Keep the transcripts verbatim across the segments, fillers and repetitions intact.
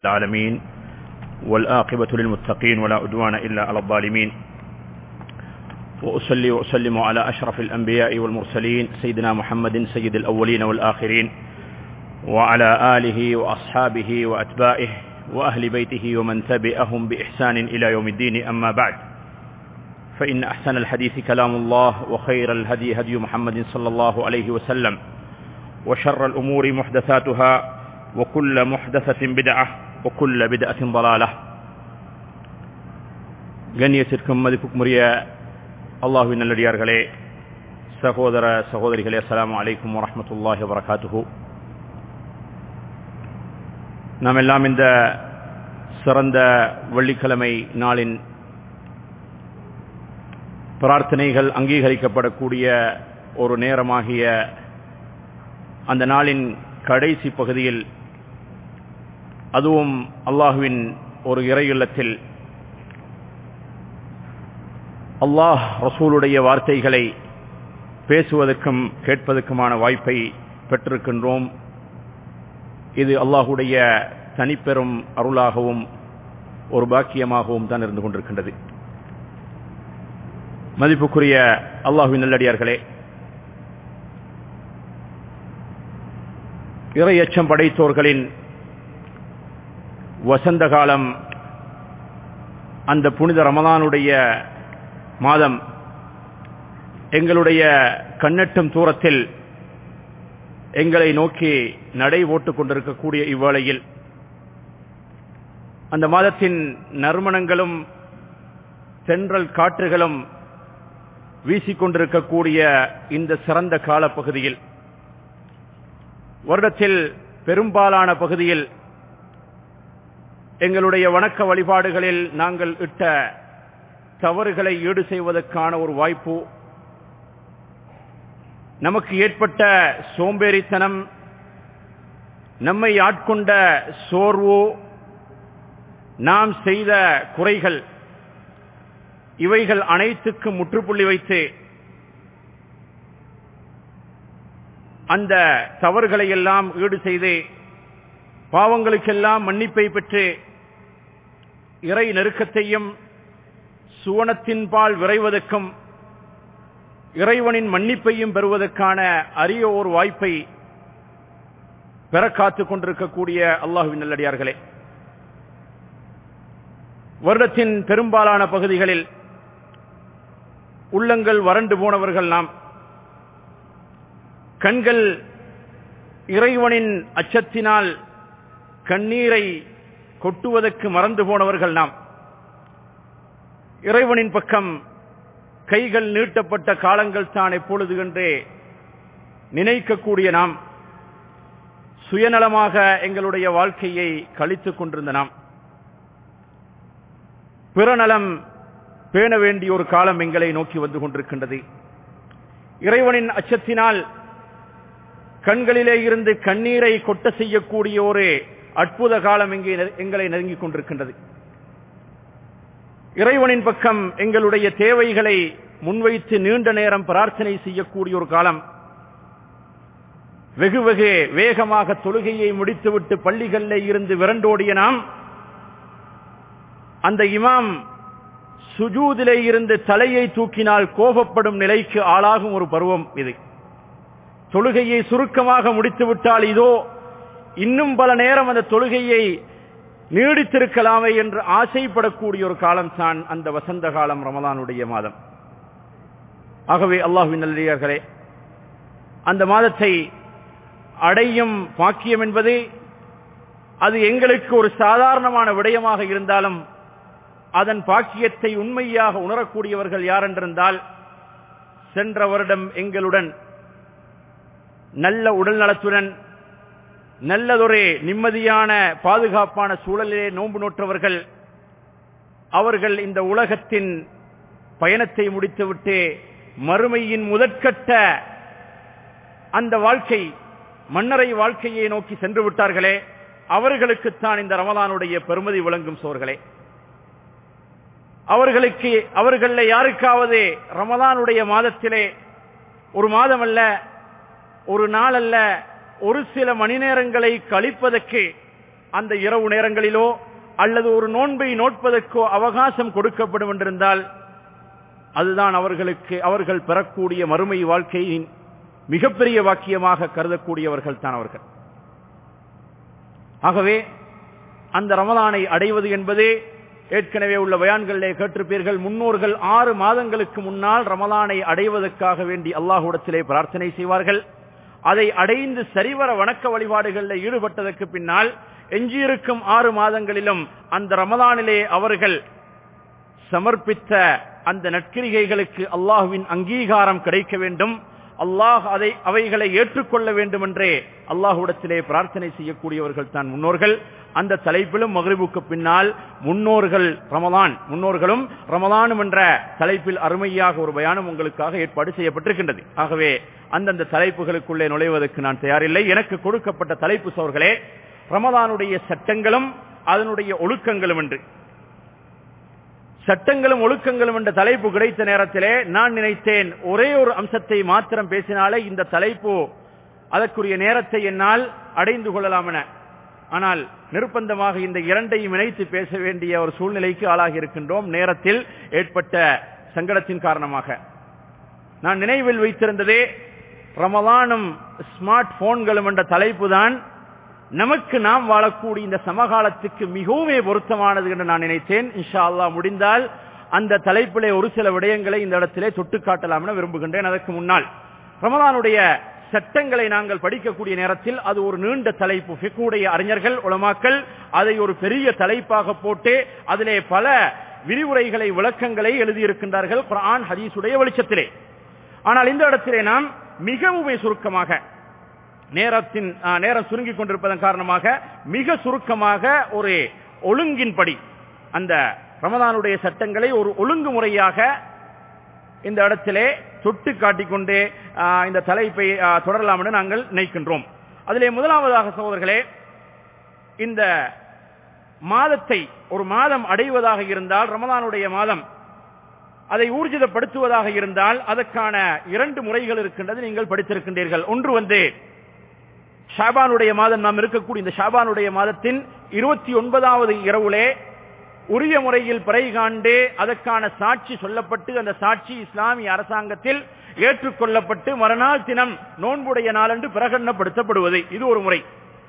العالمين والآقبة للمتقين ولا عدوان إلا على الظالمين وأصلي وأسلم على أشرف الأنبياء والمرسلين سيدنا محمد سيد الأولين والآخرين وعلى آله وأصحابه وأتباعه وأهل بيته ومن تبعهم بإحسان إلى يوم الدين أما بعد فإن أحسن الحديث كلام الله وخير الهدي هدي محمد صلى الله عليه وسلم وشر الأمور محدثاتها وكل محدثة بدعة وكل بدعة ضلالة கண்ணியத்திற்கும் மதிப்புக்கும் உரிய அல்லாஹ்வின் நல்லடியார்களே, சகோதர சகோதரிகளே, அஸ்ஸலாமு அலைக்கும் வரஹ்மத்துல்லாஹி வபரகாத்துஹு. நாம் எல்லாம் இந்த சிறந்த வெள்ளிக்கிழமை நாளின் பிரார்த்தனைகள் அங்கீகரிக்கப்படக்கூடிய ஒரு நேரமாகிய அந்த நாளின் கடைசி பகுதியில், அதுவும் அல்லாஹ்வின் ஒரு இறை இல்லத்தில் அல்லாஹ் ரசூலுடைய வார்த்தைகளை பேசுவதற்கும் கேட்பதற்குமான வாய்ப்பை பெற்றிருக்கின்றோம். இது அல்லாஹுடைய தனிப்பெரும் அருளாகவும் ஒரு பாக்கியமாகவும் தான் இருந்து கொண்டிருக்கின்றது. மதிப்புக்குரிய அல்லாஹ்வின் நல்லடியார்களே, இறை அச்சம் படைத்தோர்களின் வசந்த காலம், அந்த புனித ரமலானுடைய மாதம் எங்களுடைய கண்ணெட்டும் தூரத்தில் எங்களை நோக்கி நடை போட்டுக் கொண்டிருக்கக்கூடிய இவ்வேளையில், அந்த மாதத்தின் நறுமணங்களும் தென்றல் காற்றுகளும் வீசிக்கொண்டிருக்கக்கூடிய இந்த சிறந்த காலப்பகுதியில், வருடத்தில் பெரும்பாலான பகுதியில் எங்களுடைய வணக்க வழிபாடுகளில் நாங்கள் இட்ட தவறுகளை ஈடு செய்வதற்கான ஒரு வாய்ப்பு, நமக்கு ஏற்பட்ட சோம்பேறித்தனம், நம்மை ஆட்கொண்ட சோர்வு, நாம் செய்த குறைகள், இவைகள் அனைத்துக்கும் முற்றுப்புள்ளி வைத்து அந்த தவறுகளை எல்லாம் ஈடு செய்து பாவங்களுக்கெல்லாம் மன்னிப்பை பெற்று இறை நெருக்கத்தையும் சுவனத்தின் பால் விரைவதற்கும் இறைவனின் மன்னிப்பையும் பெறுவதற்கான அரிய ஒரு வாய்ப்பை பெற காத்துக் கொண்டிருக்கக்கூடிய அல்லாஹ்வின் நல்லடியார்களே, வருடத்தின் பெரும்பாலான பகுதிகளில் உள்ளங்கள் வறண்டு போனவர்கள் நாம், கண்கள் இறைவனின் அச்சத்தினால் கண்ணீரை கொட்டுவதற்கு மறந்து போனவர்கள் நாம், இறைவனின் பக்கம் கைகள் நீட்டப்பட்ட காலங்கள் தான் எப்பொழுது என்றே நினைக்கக்கூடிய நாம், சுயநலமாக எங்களுடைய வாழ்க்கையை கழித்துக் கொண்டிருந்த நாம், பிறநலம் பேண வேண்டிய ஒரு காலம் எங்களை நோக்கி வந்து கொண்டிருக்கின்றது. இறைவனின் அச்சத்தினால் கண்களிலே இருந்து கண்ணீரை கொட்ட செய்யக்கூடிய ஒரு அற்புத காலம் இங்கே எங்களை நெருங்கிக் கொண்டிருக்கின்றது. இறைவனின் பக்கம் எங்களுடைய தேவைகளை முன்வைத்து நீண்ட நேரம் பிரார்த்தனை செய்யக்கூடிய ஒரு காலம், வெகு வெகு வேகமாக தொழுகையை முடித்துவிட்டு பள்ளிகளில் இருந்து விரண்டோடிய நாம், அந்த இமாம் சுஜூதிலே இருந்து தலையை தூக்கினால் கோபப்படும் நிலைக்கு ஆளாகும் ஒரு பருவம் இது. தொழுகையை சுருக்கமாக முடித்துவிட்டால் இதோ இன்னும் பல நேரம் அந்த தொழுகையை நீடித்திருக்கலாமே என்று ஆசைப்படக்கூடிய ஒரு காலம் தான் அந்த வசந்த காலம், ரமலானுடைய மாதம். ஆகவே அல்லாஹ்வின் நல்லடியார்களே, அந்த மாதத்தை அடையும் பாக்கியம் என்பது அது எங்களுக்கு ஒரு சாதாரணமான விடயமாக இருந்தாலும், அதன் பாக்கியத்தை உண்மையாக உணரக்கூடியவர்கள் யார் என்றிருந்தால், சென்ற வருடம் எங்களுடன் நல்ல உடல் நலத்துடன் நல்லதொரு நிம்மதியான பாதுகாப்பான சூழலிலே நோன்பு நோற்றவர்கள், அவர்கள் இந்த உலகத்தின் பயணத்தை முடித்துவிட்டு மறுமையின் முதற்கட்ட அந்த வாழ்க்கை, மன்னரை வாழ்க்கையை நோக்கி சென்று விட்டார்களே, அவர்களுக்குத்தான் இந்த ரமலானுடைய பெருமதி விளங்கும் சோர்களே. அவர்களுக்கு அவர்கள யாருக்காவது ரமலானுடைய மாதத்திலே ஒரு மாதம் அல்ல, ஒரு நாள் அல்ல, ஒரு சில மணி நேரங்களை கழிப்பதற்கு அந்த இரவு நேரங்களிலோ அல்லது ஒரு நோன்பை நோட்பதற்கோ அவகாசம் கொடுக்கப்படும் என்றிருந்தால் அதுதான் அவர்களுக்கு அவர்கள் பெறக்கூடிய மறுமை வாழ்க்கையின் மிகப்பெரிய வாக்கியமாக கருதக்கூடியவர்கள் தான் அவர்கள். ஆகவே அந்த ரமலானை அடைவது என்பதே ஏற்கனவே உள்ள பயான்களிலே கேட்டிருப்பீர்கள், முன்னோர்கள் ஆறு மாதங்களுக்கு முன்னால் ரமலானை அடைவதற்காக வேண்டி அல்லாஹ்விடத்திலே பிரார்த்தனை செய்வார்கள். அதை அடைந்து சரிவர வணக்க வழிபாடுகளில் ஈடுபட்டதற்கு பின்னால் எஞ்சியிருக்கும் ஆறு மாதங்களிலும் அந்த ரமலானிலே அவர்கள் சமர்ப்பித்த அந்த நற்கிரிகைகளுக்கு அல்லாஹ்வின் அங்கீகாரம் கிடைக்க வேண்டும், அல்லாஹ் அதை அவைகளை ஏற்றுக்கொள்ள வேண்டும் என்றே அல்லாஹ்விடத்திலே பிரார்த்தனை செய்யக்கூடியவர்கள் தான் முன்னோர்கள். அந்த தலைப்பிலும் மக்ரிபுக்கு பின்னால் முன்னோர்கள் ரமலான் முன்னோர்களும் ரமலானும் என்ற தலைப்பில் அருமையாக ஒரு பயானம் உங்களுக்காக ஏற்பாடு செய்யப்பட்டிருக்கின்றது. ஆகவே அந்தந்த தலைப்புகளுக்குள்ளே நுழைவதற்கு நான் தயாரில்லை. எனக்கு கொடுக்கப்பட்ட தலைப்பு சோர்களே ரமலானுடைய சட்டங்களும் அதனுடைய ஒழுக்கங்களும் என்று. சட்டங்களும் ஒழுக்கங்களும் என்ற தலைப்பு கிடைத்த நேரத்திலே நான் நினைத்தேன் ஒரே ஒரு அம்சத்தை மாத்திரம் பேசினாலே இந்த தலைப்பு அதற்குரிய நேரத்தை என்னால் அடைந்து கொள்ளலாம் என. ஆனால் நிர்பந்தமாக இந்த இரண்டையும் இணைத்து பேச வேண்டிய ஒரு சூழ்நிலைக்கு ஆளாகி இருக்கின்றோம் நேரத்தில் ஏற்பட்ட சங்கடத்தின் காரணமாக. நான் நினைவில் வைத்திருந்ததே ரமலானும் ஸ்மார்ட் போன்களும் என்ற தலைப்பு தான் நமக்கு நாம் வாழக்கூடிய இந்த சமகாலத்துக்கு மிகவும் பொருத்தமானது என்று நான் நினைத்தேன். இன்ஷா அல்லாஹ் முடிந்தால் அந்த தலைப்பிலே ஒரு சில விடயங்களை இந்த இடத்திலே தொட்டு காட்டலாம் என விரும்புகின்றேன். அதற்கு முன்னால் ரமலானுடைய சட்டங்களை நாங்கள் படிக்கக்கூடிய நேரத்தில் அது ஒரு நீண்ட தலைப்பு. ஃபிக்ஹுடைய அறிஞர்கள் உலமாக்கள் அதை ஒரு பெரிய தலைப்பாக போட்டு அதிலே பல விரிவுரைகளை விளக்கங்களை எழுதியிருக்கின்றார்கள் குர்ஆன் ஹதீஸுடைய வெளிச்சத்திலே. ஆனால் இந்த இடத்திலே நாம் மிகவும் சுருக்கமாக நேரத்தின் நேரம் சுருங்கிக் கொண்டிருப்பதன் காரணமாக மிக சுருக்கமாக ஒரு ஒழுங்கின்படி அந்த ரமலானுடைய சட்டங்களை ஒரு ஒழுங்குமுறையாக இந்த இடத்திலே தொட்டு காட்டிக்கொண்டே இந்த தலைப்பை தொடரலாம் என்று நாங்கள் நினைக்கின்றோம். அதிலே முதலாவதாக சகோதரர்களே, இந்த மாதத்தை ஒரு மாதம் அடைவதாக இருந்தால் ரமலானுடைய மாதம் அதை ஊர்ஜிதப்படுத்துவதாக இருந்தால் அதற்கான இரண்டு முறைகள் இருக்கின்றது, நீங்கள் படித்திருக்கின்றீர்கள். ஒன்று வந்து ஷாபானுடைய மாதம் நாம் இருக்கக்கூடிய இந்த ஷாபானுடைய மாதத்தின் இருபத்தி ஒன்பதாவது இரவுலே உரிய முறையில் பிறை காண்டு அதற்கான சாட்சி சொல்லப்பட்டு அந்த சாட்சி இஸ்லாமிய அரசாங்கத்தில் ஏற்றுக்கொள்ளப்பட்டு மறுநாள் தினம் நோன்புடைய நாள் என்று பிரகடனப்படுத்தப்படுவது, இது ஒரு முறை.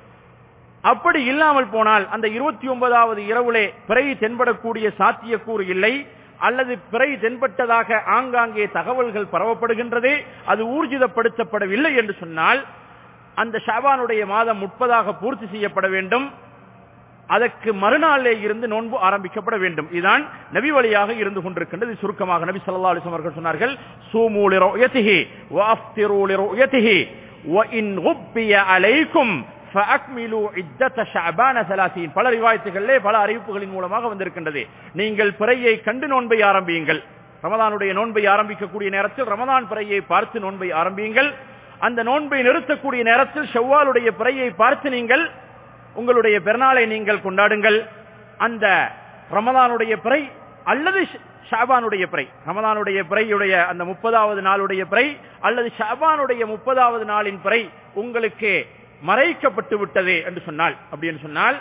அப்படி இல்லாமல் போனால் அந்த இருபத்தி ஒன்பதாவது இரவுலே பிறை தென்படக்கூடிய சாத்தியக்கூறு இல்லை, அல்லது பிறை தென்பட்டதாக ஆங்காங்கே தகவல்கள் பரவப்படுகின்றது, அது ஊர்ஜிதப்படுத்தப்படவில்லை என்று சொன்னால் அந்த ஷாபானுடைய மாதம் முப்பதாக பூர்த்தி செய்யப்பட வேண்டும். அதற்கு மறுநாளே இருந்து நோன்பு ஆரம்பிக்கப்பட வேண்டும். இதுதான் நபி வழியாக இருந்து கொண்டிருக்கின்றது. சுருக்கமாக நபி ஸல்லல்லாஹு அலைஹி வஸல்லம் அவர்கள் சொன்னார்கள், சூமு லிருயதிஹி வஅஃப்திரு லிருயதிஹி வஇன் குப்பிய அலைக்கும் ஃபஅக்மிலு இத்தத ஷஅபான ثلاثين. பல ரிவாயத்துகளிலே பல அறிவிப்புகளின் மூலமாக வந்திருக்கின்றது. நீங்கள் பிறையை கண்டு நோன்பை ஆரம்பியுங்கள். ரமலானுடைய நோன்பை ஆரம்பிக்கக்கூடிய நேரத்தில் ரமலான் பிறையை பார்த்து நோன்பை ஆரம்பியுங்கள். அந்த நோன்பை நிறுத்தக்கூடிய நேரத்தில் ஷவ்வாலுடைய பிறையை பார்த்து நீங்கள் உங்களுடைய பெருநாளை நீங்கள் கொண்டாடுங்கள். அந்த ரமலானுடைய பிறை அல்லது ஷாபானுடைய பிறை, ரமலானுடைய பிறையுடைய அந்த முப்பதாவது நாளுடைய பிறை அல்லது ஷாபானுடைய முப்பதாவது நாளின் பிறை உங்களுக்கு மறைக்கப்பட்டு விட்டது என்று சொன்னால், அப்படி என்று சொன்னால்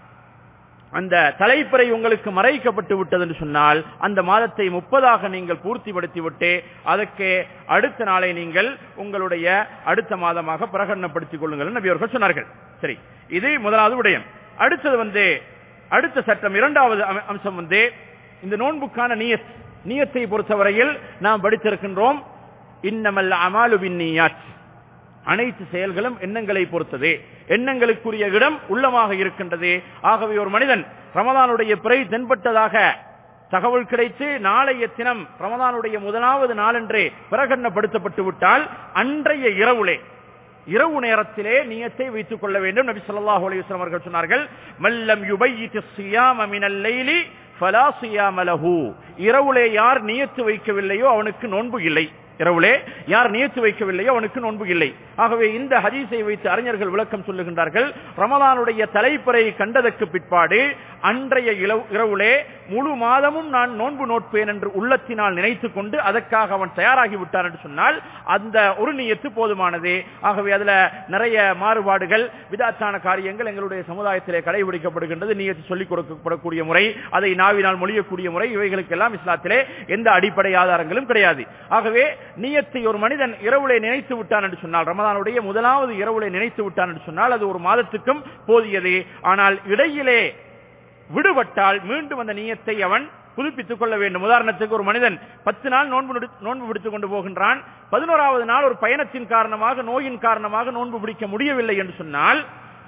அந்த தலைப்பிறை உங்களுக்கு மறைக்கப்பட்டு விட்டது என்று சொன்னால் அந்த மாதத்தை முப்பதாக நீங்கள் பூர்த்திப்படுத்தி விட்டு அதற்கு அடுத்த நாளை நீங்கள் உங்களுடைய அடுத்த மாதமாக பிரகடனப்படுத்திக் கொள்ளுங்கள் நபி அவர்கள் சொன்னார்கள். சரி, இது முதலாவது விடயம். அடுத்தது வந்து அடுத்த சட்டம், இரண்டாவது அம்சம் வந்து இந்த நோன்புக்கான நியத். நியத்தை பொறுத்தவரையில் நாம் படித்திருக்கின்றோம், இன்னமல் அமாலு பின்னியாத், அனைத்து செயல்களும் எண்ணங்களை பொறுத்தது, எண்ணங்களுக்குரிய இடம் உள்ளமாக இருக்கின்றது. ஆகவே ஒரு மனிதன் ரமலானுடைய பிறை தென்பட்டதாக தகவல் கிடைத்து நாளைய தினம் ரமலானுடைய முதலாவது நாளன்றே பிரகடனப்படுத்தப்பட்டு விட்டால் அன்றைய இரவுலே இரவு நேரத்திலே நியத்தை வைத்துக் கொள்ள வேண்டும். நபி ஸல்லல்லாஹு அலைஹி வஸல்லம் அவர்கள் சொன்னார்கள், மல்லம் யுபையித் ஸியாம மினல் லைலி ஃபலா ஸியாம லஹு. இரவுலே யார் நியத்து வைக்கவில்லையோ அவனுக்கு நோன்பு இல்லை. இரவுலே யார் நியத்து வைக்கவில்லையோ அவனுக்கு நோன்பு இல்லை. ஆகவே இந்த ஹதீஸை வைத்து அறிஞர்கள் விளக்கம் சொல்லுகின்றார்கள், ரமலானுடைய தலைப்பிறை கண்டதற்கு பிற்பாடு அன்றைய இரவுலே முழு மாதமும் நான் நோன்பு நோட்பேன் என்று உள்ளத்தினால் நினைத்துக் கொண்டு அதற்காக அவன் தயாராகி விட்டான் என்று சொன்னால் அந்த ஒரு நியத்து போதுமானது. ஆகவே அதுல நிறைய மாறுபாடுகள் விதாத்தான காரியங்கள் எங்களுடைய சமுதாயத்திலே கடைபிடிக்கப்படுகின்றது. நியத்து சொல்லிக் கொடுக்கப்படக்கூடிய முறை, அதை நாவினால் மொழியக்கூடிய முறை, இவைகளுக்கெல்லாம் இஸ்லாத்திலே எந்த அடிப்படை ஆதாரங்களும் கிடையாது. ஆகவே நியத்தை ஒரு மனிதன் இரவுலே நினைத்து விட்டான் என்று சொன்னால், ரமதானுடைய முதலாவது இரவுலே நினைத்து விட்டான் என்று சொன்னால் அது ஒரு மாதத்துக்கும் போதியது. ஆனால் இடையிலே விடுபட்டால் மீண்டும் அந்த நியத்தை அவன் புதுப்பித்துக் கொள்ள வேண்டும். உதாரணத்துக்கு ஒரு மனிதன் பத்து நாள் நோன்பு நோன்பு பிடித்துக் கொண்டு போகின்றான். பதினோராவது நாள் ஒரு பயணத்தின் காரணமாக, நோயின் காரணமாக நோன்பு பிடிக்க முடியவில்லை என்று சொன்னால்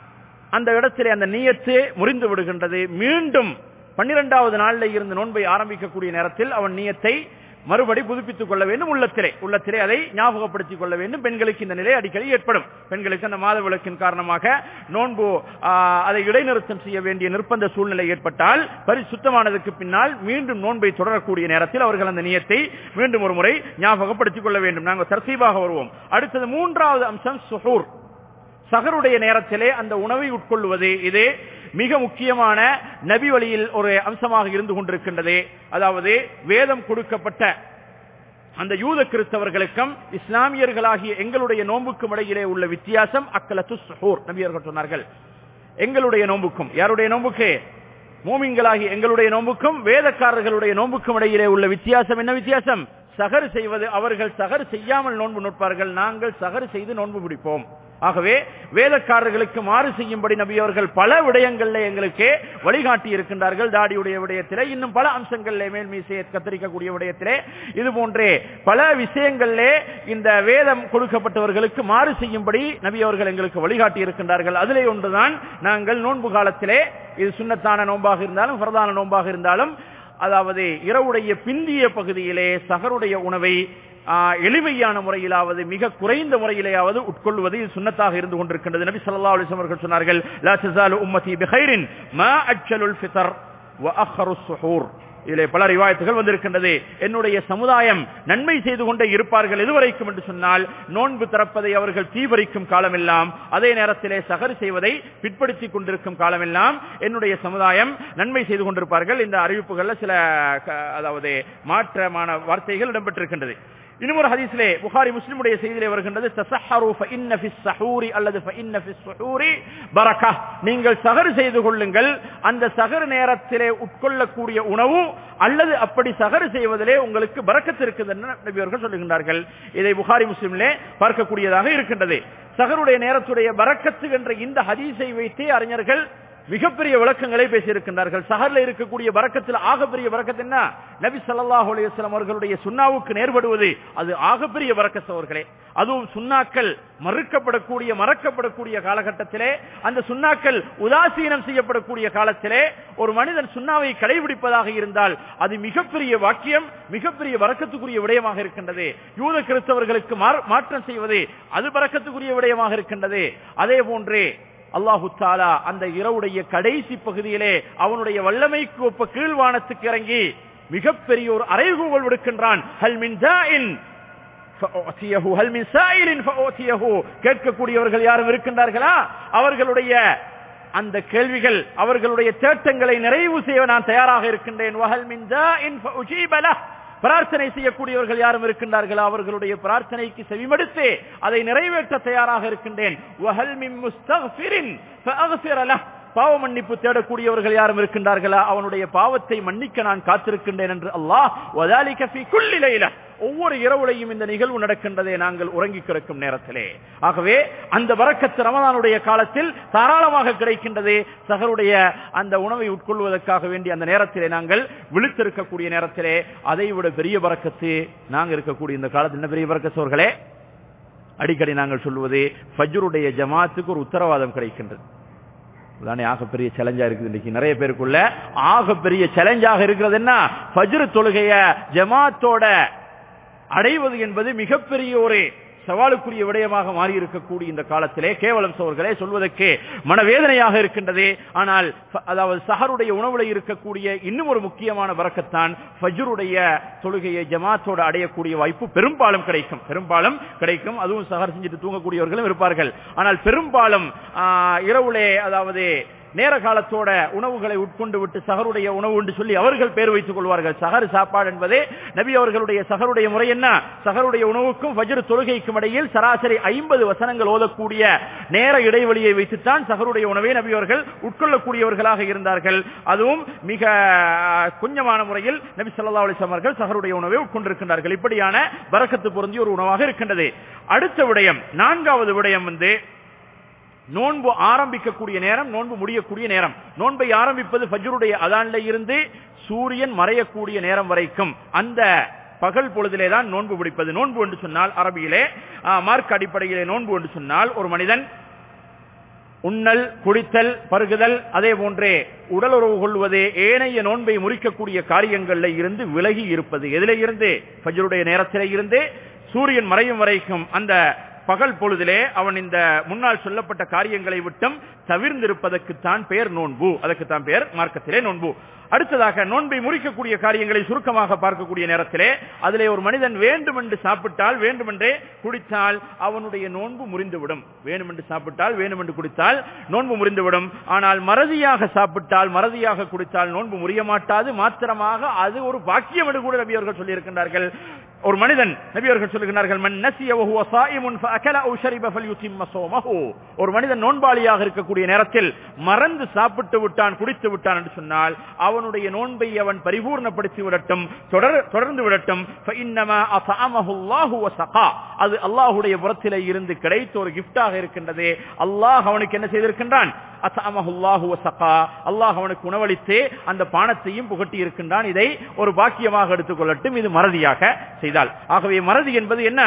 அந்த இடத்திலே அந்த நியத்து முறிந்து விடுகின்றது. மீண்டும் பன்னிரெண்டாவது நாளில் இருந்து நோன்பை ஆரம்பிக்கக்கூடிய நேரத்தில் அவன் நியத்தை மறுபடி புதுப்பித்துக் கொள்ள வேண்டும். உள்ளத்திலே உள்ளத்திலே அதை ஞாபகப்படுத்திக் கொள்ள வேண்டும். பெண்களுக்கு இந்த நிலை அடிக்கடி ஏற்படும். பெண்களுக்கு அந்த மாத விளக்கின் காரணமாக நோன்பு அதை இடைநிறுத்தம் செய்ய வேண்டிய நிர்பந்த சூழ்நிலை ஏற்பட்டால் பரிசுத்தமானதுக்கு பின்னால் மீண்டும் நோன்பை தொடரக்கூடிய நேரத்தில் அவர்கள் அந்த நியத்தை மீண்டும் ஒரு முறை ஞாபகப்படுத்திக் கொள்ள வேண்டும். நாங்கள் தர்த்தீபாக வருவோம். அடுத்தது மூன்றாவது அம்சம் சுஹூர், சஹருடைய நேரத்திலே அந்த உணவை உட்கொள்வது. இது மிக முக்கியமான நபி வழியில் ஒரு அம்சமாக இருந்து கொண்டிருக்கின்றது. அதாவது வேதம் கொடுக்கப்பட்ட அந்த யூத கிறிஸ்தவர்களுக்கும் இஸ்லாமியர்களாகிய எங்களுடைய நோன்புக்கும் இடையிலே உள்ள வித்தியாசம் அக்கலத்து சுஹூர். நபியர்கள் சொன்னார்கள், எங்களுடைய நோன்புக்கும், யாருடைய நோன்புக்கு? மூமின்களாகிய எங்களுடைய நோன்புக்கும் வேதக்காரர்களுடைய நோன்புக்கும் இடையிலே உள்ள வித்தியாசம் என்ன வித்தியாசம்? சஹர் செய்வது. அவர்கள் சஹர் செய்யாமல் நோன்பு நோட்பார்கள், நாங்கள் சஹர் செய்து நோன்பு பிடிப்போம். ஆகவே வேதக்காரர்களுக்கு மாறு செய்யும்படி நபி அவர்கள் பல விடயங்களில் எங்களுக்கு வழிகாட்டி இருக்கின்றார்கள். தாடியுடைய விடயத்திலே, இன்னும் பல அம்சங்களிலே, மேல் மீசையை கத்தரிக்கக்கூடிய விடயத்திலே, இது போன்றே பல விஷயங்களிலே இந்த வேதம் கொடுக்கப்பட்டவர்களுக்கு மாறு செய்யும்படி நபி அவர்கள் எங்களுக்கு வழிகாட்டி இருக்கின்றார்கள். அதிலே ஒன்றுதான் நாங்கள் நோன்பு காலத்திலே, இது சுன்னத்தான நோன்பாக இருந்தாலும் ஃபர்தான நோன்பாக இருந்தாலும், அதாவது இரவுடைய பிந்திய பகுதியிலே சஹருடைய உணவை எளிமையான முறையிலாவது மிக குறைந்த முறையிலேயாவது உட்கொள்வது இது சுன்னத்தாக இருந்து கொண்டிருக்கின்றது. நபி ஸல்லல்லாஹு அலைஹி வஸல்லம் அவர்கள் சொன்னார்கள், லா தஸாலு உம்மதி பிகைரின் மா அஜ்ஜலுல் ஃபித்ர் வ அக்ஹருஸ் சுஹூர். இதிலே பல ரிவாயத்துகள் வந்திருக்கின்றது. என்னுடைய சமுதாயம் நன்மை செய்து கொண்டே இருப்பார்கள் எதுவரைக்கும் என்று சொன்னால், நோன்பு திறப்பதை அவர்கள் தீவரிக்கும் காலமெல்லாம், அதே நேரத்திலே சஹர் செய்வதை பிற்படுத்திக் கொண்டிருக்கும் காலமெல்லாம் என்னுடைய சமுதாயம் நன்மை செய்து கொண்டிருப்பார்கள். இந்த அறிவிப்புகள்ல சில அதாவது மாற்றமான வார்த்தைகள் இடம்பெற்றிருக்கின்றது. இன்னும் ஒரு ஹதீஸிலே, புகாரி முஸ்லிமுடைய செய்தியிலே வருகின்றது, தஸஹரு ஃபஇன்ன ஃபிஸ் ஸஹூரி அல்லது ஃபஇன்ன ஃபிஸ் ஸுஹூரி பரக்கா. நீங்கள் சஹர் செய்து கொள்ளுங்கள், அந்த சஹர் நேரத்திலே உட்கொள்ளக்கூடிய உணவு அல்லது அப்படி சஹர் செய்வதிலே உங்களுக்கு பரக்கத்து இருக்குது என்று நபி அவர்கள் சொல்லுகின்றார்கள். இதை புகாரி முஸ்லிமிலே பார்க்கக்கூடியதாக இருக்கின்றது. சஹருடைய நேரத்துடைய பரக்கத்து என்ற இந்த ஹதீஸை வைத்தே அறிஞர்கள் மிகப்பெரிய விளக்கங்களை பேசியிருக்கின்றார்கள். சஹர்ல இருக்கக்கூடிய பரக்கத்தில் ஆகப்பெரிய பரக்கத் என்ன? நபி ஸல்லல்லாஹு அலைஹி வஸல்லம் அவர்களுடைய சுன்னாவுக்கு நேர்படுவது, அது ஆகப்பெரிய பரக்கத் அவர்களே. அதுவும் சுன்னாக்கள் மறுக்கப்படக்கூடிய மறக்கப்படக்கூடிய காலகட்டத்திலே, அந்த சுன்னாக்கள் உதாசீனம் செய்யப்படக்கூடிய காலத்திலே ஒரு மனிதன் சுன்னாவை கடைபிடிப்பதாக இருந்தால் அது மிகப்பெரிய வாக்கியம், மிகப்பெரிய பரக்கத்துக்குரிய விடயமாக இருக்கின்றது. யூத கிறிஸ்தவர்களுக்கு மாற்றம் செய்வது அது பரக்கத்துக்குரிய விடயமாக இருக்கின்றது. அதே போன்றே அல்லாஹு தஆலா அந்த இரவுடைய கடைசி பகுதியிலே அவனுடைய வல்லமைக்கு ஒப்ப கீழ்வானத்துக்கு இறங்கி மிகப்பெரிய ஒரு அறைகூவல் விடுக்கின்றான். ஹல் மின் ஜாஇன் ஃபஅதியஹு ஹல் மின் சாயிலின் ஃபஅதியஹு. கேட்கக்கூடியவர்கள் யாரும் இருக்கின்றார்களா? அவர்களுடைய அந்த கேள்விகள், அவர்களுடைய தேட்டங்களை நிறைவு செய்ய நான் தயாராக இருக்கின்றேன். வஹல் மின் ஜாஇன் ஃபஉஜீப லஹ். பிரார்த்தனை செய்யக்கூடியவர்கள் யாரும் இருக்கின்றார்களா? அவர்களுடைய பிரார்த்தனைக்கு செவிமடுத்து அதை நிறைவேற்ற தயாராக இருக்கின்றேன். வஹல் மின் முஸ்தக்ஃபிரின் ஃபஅக்ஃபிர லஹ். பாவ மன்னிப்பு தேடக்கூடியவர்கள் யாரும் இருக்கின்றார்களா? அவனுடைய பாவத்தை மன்னிக்க நான் காத்திருக்கின்றேன் என்று அல்லாஹ் வதாலிக ஃபீ குல்லி லைலா. ஒவ்வொரு இரவுலையும் இந்த நிகழ்வு நடக்கின்றதே நாங்கள் உறங்கி கிடக்கும் நேரத்திலே. ஆகவே அந்த பரக்கத்து ரமதானுடைய காலத்தில் தாராளமாக கிடைக்கின்றது. சஹருடைய அந்த உணவை உட்கொள்வதற்காக வேண்டிய அந்த நேரத்திலே நாங்கள் விழித்திருக்கக்கூடிய நேரத்திலே அதை விட பெரிய பரக்கத்து நாங்கள் இருக்கக்கூடிய இந்த காலத்தில் என்ன பெரிய பரக்கத்து அவர்களே? அடிக்கடி நாங்கள் சொல்லுவது, ஃபஜ்ருடைய ஜமாத்துக்கு ஒரு உத்தரவாதம் கிடைக்கின்றது. தானே ஆகப்பெரிய சேலஞ்சா இருக்குது இன்னைக்கு நிறைய பேருக்குள்ள. ஆகப்பெரிய சேலஞ்சாக இருக்கிறது என்ன? ஃபஜ்ர் தொழுகைய ஜமாத்தோட அடைவது என்பது மிகப்பெரிய ஒரு சவாலுக்குரிய விடயமாக மாறி இருக்கக்கூடிய இந்த காலத்திலே கேவலம் சோர்களே சொல்வதற்கு மனவேதனையாக இருக்கின்றது. ஆனால் அதாவது சஹருடைய உணவுல இருக்கக்கூடிய இன்னும் ஒரு முக்கியமான பரக்கத்தான் ஃபஜ்ருடைய தொழுகையை ஜமாத்தோடு அடையக்கூடிய வாய்ப்பு பெரும்பாலும் கிடைக்கும். பெரும்பாலும் கிடைக்கும். அதுவும் சஹர் செஞ்சுட்டு தூங்கக்கூடியவர்களும் இருப்பார்கள். ஆனால் பெரும்பாலும் இரவுலே அதாவது நேர காலத்தோட உணவுகளை உட்கொண்டு விட்டு சஹருடைய உணவு என்று சொல்லி அவர்கள் பேர் வைத்துக் கொள்வார்கள். சஹர் சாப்பாடு என்பதே நபி அவர்களுடைய சஹருடைய முறை என்ன? சஹருடைய உணவுக்கும் ஃபஜ்ர் தொழுகைக்கும் இடையில் சராசரி ஐம்பது வசனங்கள் ஓதக்கூடிய நேர இடைவெளியை வைத்துத்தான் சஹருடைய உணவை நபி அவர்கள் உட்கொள்ளக்கூடியவர்களாக இருந்தார்கள். அதுவும் மிக கொஞ்சமான முறையில் நபி ஸல்லல்லாஹு அலைஹி வஸல்லம் அவர்கள் சஹருடைய உணவை உட்கொண்டிருக்கிறார்கள். இப்படியான பரக்கத்து பொருந்திய ஒரு உணவாக இருக்கின்றது. அடுத்த விடயம், நான்காவது விடயம் வந்து நோன்பு ஆரம்பிக்கக்கூடிய நேரம், நோன்பு முடியக்கூடிய நேரம். நோன்பை ஆரம்பிப்பது ஃபஜ்ருடைய அதான்ல இருந்து சூரியன் மறையக்கூடிய நேரம் வரைக்கும் அந்த பகல் பொழுதிலே தான் நோன்பு பிடிப்பது. நோன்பு என்று சொன்னால் அரபியிலே மார்க் அடிப்படையிலே நோன்பு என்று சொன்னால் ஒரு மனிதன் உண்ணல், குடித்தல், பருகுதல், அதே போன்றே உடலுறவு கொள்வது, ஏனைய நோன்பை முறிக்கக்கூடிய காரியங்களில் இருந்து விலகி இருப்பது. எதிலே இருந்து? ஃபஜ்ருடைய நேரத்திலே இருந்து சூரியன் மறையும் வரைக்கும் அந்த பகல் பொழுதிலே அவன் இந்த முன்னால் சொல்லப்பட்ட காரியங்களை விட்டும் தவிர்ந்திருப்பதற்குத்தான் பெயர் நோன்பு. அதற்குத்தான் பெயர் மார்க்கத்திலே நோன்பு. அடுத்ததாக நோன்பை முறிக்கக்கூடிய காரியங்களை சுருக்கமாக பார்க்கக்கூடிய நேரத்திலே அதிலே ஒரு மனிதன் வேண்டுமென்று சாப்பிட்டால், வேண்டுமென்றே குடித்தால் அவனுடைய நோன்பு முறிந்துவிடும். வேண்டுமென்று சாப்பிட்டால், வேண்டுமென்று குடித்தால் நோன்பு முறிந்துவிடும். ஆனால் மறதியாக சாப்பிட்டால், மறதியாக குடித்தால் நோன்பு முறிய மாட்டாது. மாத்திரமாக அது ஒரு பாக்கியம் என்று கூட நபி அவர்கள் சொல்லியிருக்கிறார்கள். ஒரு மனிதன் நபி அவர்கள் சொல்லுகிறார்கள், மன் நசிய வஹுவ ஸாயிமுன் ஃபஅகல அவ் ஷரிப ஃபல்யுதிம்ம ஸௌமஹு. ஒரு மனிதன் நோன்பாளியாக இருக்கக்கூடிய நேரத்தில் மறந்து சாப்பிட்டு விட்டான், குடித்து விட்டான் என்று சொன்னால் அவனுடைய நோன்பை அவன் பரிபூர்ணப்படுத்தி விடட்டும், தொடர்ந்து விடட்டும். ஃபஇன்னமா அஸஅமஹு அல்லாஹு வ ஸகா. அது அல்லாஹ்வுடைய புறத்திலே இருந்து கிடைத்த ஒரு கிஃப்டாக இருக்கின்றது. அல்லாஹ் அவனுக்கு என்ன செய்திருக்கின்றான்? அஸஅமஹு அல்லாஹு வ ஸகா. அல்லாஹ் அவனுக்கு உணவளித்து அந்த பானத்தையும் புகட்டி இருக்கின்றான். இதை ஒரு பாக்கியமாக எடுத்துக்கொள்ளட்டும், இது மறதியாக செய்தால். ஆகவே மறதி என்பது என்ன?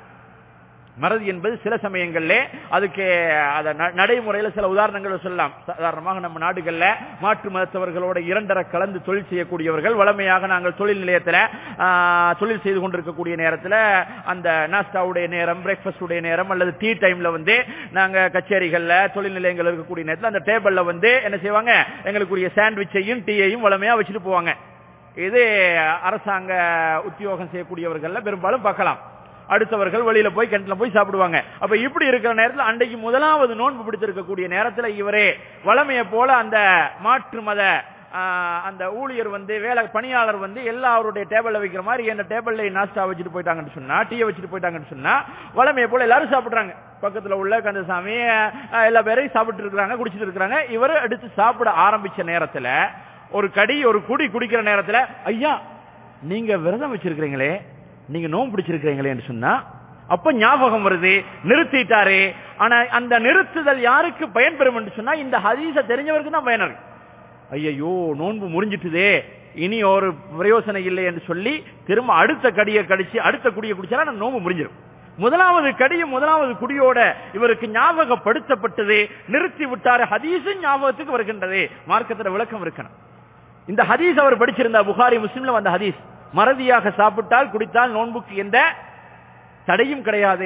மறதி என்பது சில சமயங்களிலே அதுக்கு நடைமுறையில் சில உதாரணங்கள் சொல்லலாம். சாதாரணமாக நம்ம நாடுகள்ல மாற்று மதத்தவர்களோட இரண்டரை கலந்து தொழில் செய்யக்கூடியவர்கள் வளமையாக நாங்கள் தொழில் நிலையத்தில் தொழில் செய்து கொண்டிருக்கக்கூடிய நேரத்தில் அந்த நாஸ்டாவுடைய நேரம், பிரேக்ஃபாஸ்ட் உடைய நேரம் அல்லது டீ டைம்ல வந்து நாங்க கச்சேரிகள்ல தொழில் நிலையங்கள் இருக்கக்கூடிய நேரத்தில் அந்த டேபிள்ல வந்து என்ன செய்வாங்க, எங்களுக்குரிய சாண்ட்விச்சையும் டீயையும் வளமையா வச்சுட்டு போவாங்க. இது அரசாங்க உத்தியோகம் செய்யக்கூடியவர்கள் பெரும்பாலும் பார்க்கலாம். அடுத்தவர்கள் வெளியில போய் கிணத்துல போய் சாப்பிடுவாங்க. அப்ப இப்படி இருக்கிற நேரத்தில் அன்றைக்கு முதலாவது நோன்பு பிடித்திருக்கக்கூடிய நேரத்தில் இவரே வளமையை போல அந்த மாற்று மத அந்த ஊழியர் வந்து வேலை பணியாளர் வந்து எல்லாருடைய டேபிள்ல வைக்கிற மாதிரி என்ன டேபிள்ல நாஸ்டா வச்சுட்டு போயிட்டாங்கன்னு சொன்னா, டீயை வச்சுட்டு போயிட்டாங்கன்னு சொன்னா வளமையை போல எல்லாரும் சாப்பிடுறாங்க. பக்கத்துல உள்ள கந்தசாமி எல்லா பேரையும் சாப்பிட்டு இருக்கிறாங்க, குடிச்சிட்டு இருக்கிறாங்க. இவரு எடுத்து சாப்பிட ஆரம்பிச்ச நேரத்துல ஒரு கடி ஒரு குடி குடிக்கிற நேரத்துல, ஐயா நீங்க விரதம் வச்சிருக்கிறீங்களே, நீங்க நோன்பு பிடிச்சிருக்கிறீங்களேன்னு சொன்னா அப்ப ஞாபகம் வருது, நிறுத்திட்டாரு. ஆனா அந்த நிறுத்துதல் யாருக்கு பயன்பெறும் என்று சொன்னா இந்த ஹதீஸ தெரிஞ்சவருக்கு தான் பயனர். ஐயோ நோன்பு முறிஞ்சிட்டுதே, இனி ஒரு பிரயோசனம் இல்லை என்று சொல்லி திரும்ப அடுத்த கடியை கடிச்சு அடுத்த குடியை குடிச்சா நோன்பு முறிஞ்சிடும். முதலாவது கடியும் முதலாவது குடியோட இவருக்கு ஞாபகப்படுத்தப்பட்டது, நிறுத்தி விட்டாரு. ஹதீஸும் ஞாபகத்துக்கு வருகின்றது. மார்க்கத்துல விளக்கம் இருக்கணும். இந்த ஹதீஸ் அவர் படிச்சிருந்தா புகாரி முஸ்லிம்ல வந்த ஹதீஸ். மறதியாக சாப்பிட்டால் குடித்தால் நோன்புக்கு எந்த தடையும் கிடையாது.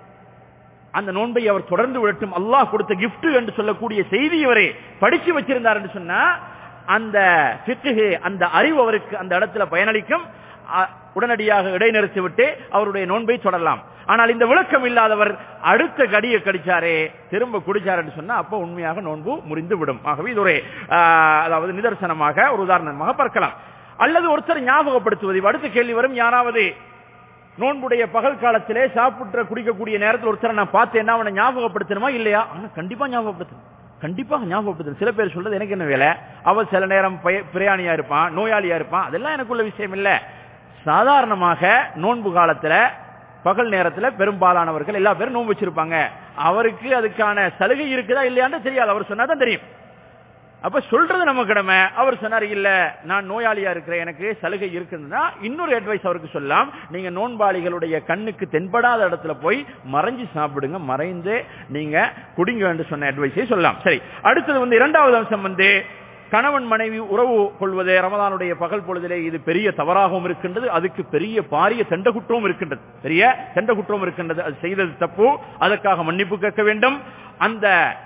அந்த நோன்பை அவர் தொடர்ந்து விடட்டும், அல்லாஹ் கொடுத்த கிஃப்ட் என்று சொல்லக்கூடிய செய்தி அவரை படிச்சு வச்சிருந்தார் என்று சொன்னா அந்த ஃபிக்ஹ் அந்த அறிவு அவருக்கு அந்த இடத்துல பயனளிக்கும். உடனடியாக இடைநிறுத்தி விட்டு அவருடைய நோன்பை தொடரலாம். ஆனால் இந்த விளக்கம் இல்லாதவர் அடுத்த கடியை கடிச்சாரே திரும்ப குடிச்சார் என்று சொன்னா அப்ப உண்மையாக நோன்பு முறிந்து விடும். ஆகவே இது ஒரு அதாவது நிதர்சனமாக ஒரு உதாரணமாக பார்க்கலாம். அல்லது ஒருத்தர் ஞாபகப்படுத்துவது. அடுத்த கேள்வி வரும், யாராவது நோன்புடைய பகல் காலத்திலே சாப்பிட்டு குடிக்கக்கூடிய நேரத்தில் ஒருத்தர் நான் பார்த்தேன்னா அவனை ஞாபகப்படுத்தணுமா இல்லையா? ஆனா கண்டிப்பா ஞாபகப்படுத்தணும், கண்டிப்பாக ஞாபகப்படுத்தணும். சில பேர் சொல்றது எனக்கு என்ன வேலை, அவள் சில நேரம் பிரயாணியா இருப்பான், நோயாளியா இருப்பான், அதெல்லாம் எனக்குள்ள விஷயம் இல்ல. சாதாரணமாக நோன்பு காலத்துல பகல் நேரத்தில் பெரும்பாலானவர்கள் எல்லா பேரும் நோன்பு வச்சிருப்பாங்க. அவருக்கு அதுக்கான சலுகை இருக்குதா இல்லையான்னு தெரியாது, அவர் சொன்னாதான் தெரியும். அப்ப சொல்றது நம்ம கடமை. அவர் சொன்னார் இல்ல நான் நோயாளியா இருக்கிறேன், எனக்கு சலுகை இருக்குன்னா இன்னொரு அட்வைஸ் அவருக்கு சொல்லலாம். நீங்க நோன்பாளிகளுடைய கண்ணுக்கு தென்படாத இடத்துல போய் மறைஞ்சு சாப்பிடுங்க, மறைந்து நீங்க குடிங்க என்று சொன்ன அட்வைஸை சொல்லலாம். சரி, அடுத்தது வந்து இரண்டாவது அம்சம் வந்து கணவன் மனைவி உறவு கொள்வது ரமதானுடைய பகல் பொழுதிலே இது பெரிய தவறாகவும் இருக்கின்றது. அதுக்கு பெரிய பாரிய தண்ட குற்றமும் இருக்கின்றது, பெரிய தண்ட குற்றமும் இருக்கின்றது. அது செய்தது தப்பு, அதற்காக மன்னிப்பு கேட்க வேண்டும். அந்த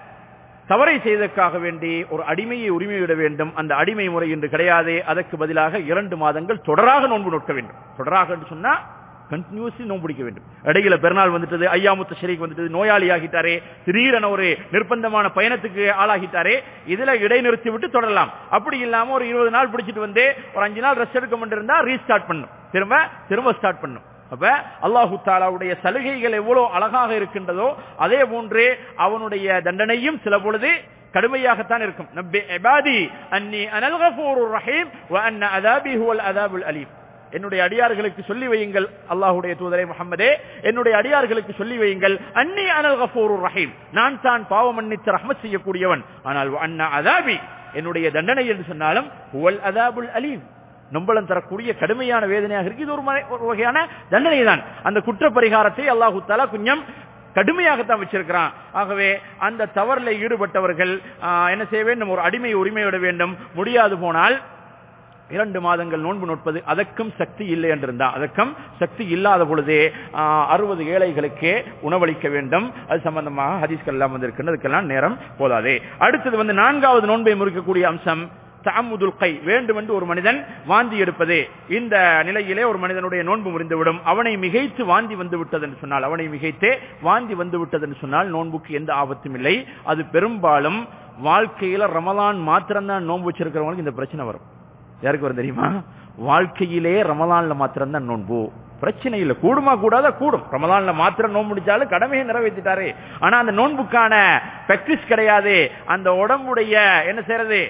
தவறை செய்ததற்காக வேண்டி ஒரு அடிமையை உரிமையிட வேண்டும். அந்த அடிமை முறை என்று கிடையாது. அதற்கு பதிலாக இரண்டு மாதங்கள் தொடராக நோன்பு நோக்க வேண்டும். தொடராக என்று சொன்னா கண்டினியூஸ்லி நோன்பு பிடிக்க வேண்டும். இடையில பெருநாள் வந்துட்டது, ஐயாமு தஷ்ரீக் வந்துட்டது, நோயாளி ஆகிட்டாரே, திடீரென ஒரு நிர்பந்தமான பயணத்துக்கு ஆளாகிட்டாரே, இதுல இடைநிறுத்தி விட்டு தொடரலாம். அப்படி இல்லாம ஒரு இருபது நாள் பிடிச்சிட்டு வந்து ஒரு அஞ்சு நாள் ரெஸ்ட் எடுக்க முடியிருந்தா ரீஸ்டார்ட் பண்ணும், திரும்ப திரும்ப ஸ்டார்ட் பண்ணும். அப்ப அல்லாஹு தஆலாவுடைய சலுகைகள் எவ்வளவு அழகாக இருக்கின்றதோ அதே போன்றே அவனுடைய தண்டனையும் சில பொழுது கடுமையாகத்தான் இருக்கும். நப்பி இபாதி அன்னி அனல் கஃபூருர் ரஹீம் வ அன்ன அஸாபி ஹுவல் அஸாபுல் அலீம். என்னுடைய அடியார்களுக்கு சொல்லி வையுங்கள், அல்லாஹ்வுடைய தூதரே முஹம்மதே, என்னுடைய அடியார்களுக்கு சொல்லி வையுங்கள், அன்னி அனல் கஃபூருர் ரஹீம், நான் தான் பாவம் மன்னித்து ரஹ்மத் செய்யக்கூடியவன். ஆனால் வ அன்ன அஸாபி, என்னுடைய தண்டனை என்று சொன்னாலும் ஹுவல் அஸாபுல் அலீம், நம்பளம் தரக்கூடிய கடுமையான வேதனையாக இருக்கு. இது ஒரு வகையான தண்டனை தான். அந்த குற்ற பரிகாரத்தை அல்லாஹு தஆலா கொஞ்சம் கடுமையாகத்தான் வச்சிருக்கிறான். ஆகவே அந்த தவறில் ஈடுபட்டவர்கள் என்ன செய்ய வேண்டும்? ஒரு அடிமை உரிமை விட வேண்டும். முடியாது போனால் இரண்டு மாதங்கள் நோன்பு நோட்பது. அதற்கும் சக்தி இல்லை என்றிருந்தா, அதற்கும் சக்தி இல்லாத பொழுதே அறுபது ஏழைகளுக்கே உணவளிக்க வேண்டும். அது சம்பந்தமாக ஹதீஸ்கள் எல்லாம் வந்திருக்கின்றன, அதுக்கெல்லாம் நேரம் போதாதே. அடுத்தது வந்து நான்காவது நோன்பை முறிக்கக்கூடிய அம்சம் தஅம்முதுல் கை, வேண்டும் என்று ஒரு மனிதன் வாந்தி எடுப்பது. இந்த நிலையிலே ஒரு மனிதனுடைய நோன்பு முறிந்துவிடும். அவனை மிகைத்து வாந்தி வந்து விட்டது என்று சொன்னால், அவனை மிகைத்தே வாந்தி வந்து விட்டது என்று சொன்னால் நோன்புக்கு எந்த ஆபத்தும் இல்லை. அது பெரும்பாலும் வாழ்க்கையில ரமலான் மாத்திரம்தான் நோன்பு வச்சிருக்கிறவங்களுக்கு இந்த பிரச்சனை வரும். யாருக்கு வரும் தெரியுமா? வாழ்க்கையிலே ரமலான்ல மாத்திரம்தான் நோன்பு, பிரச்சனை இல்லை. கூடுமா கூடாத கூடும். ரமலான்ல மாத்திரம் நோன்பு முடிச்சாலும் கடமையை நிறைவேற்றிட்டாரு. ஆனா அந்த நோன்புக்கான பிராக்டிஸ் கிடையாது. அந்த உடம்புடைய என்ன செய்யறது,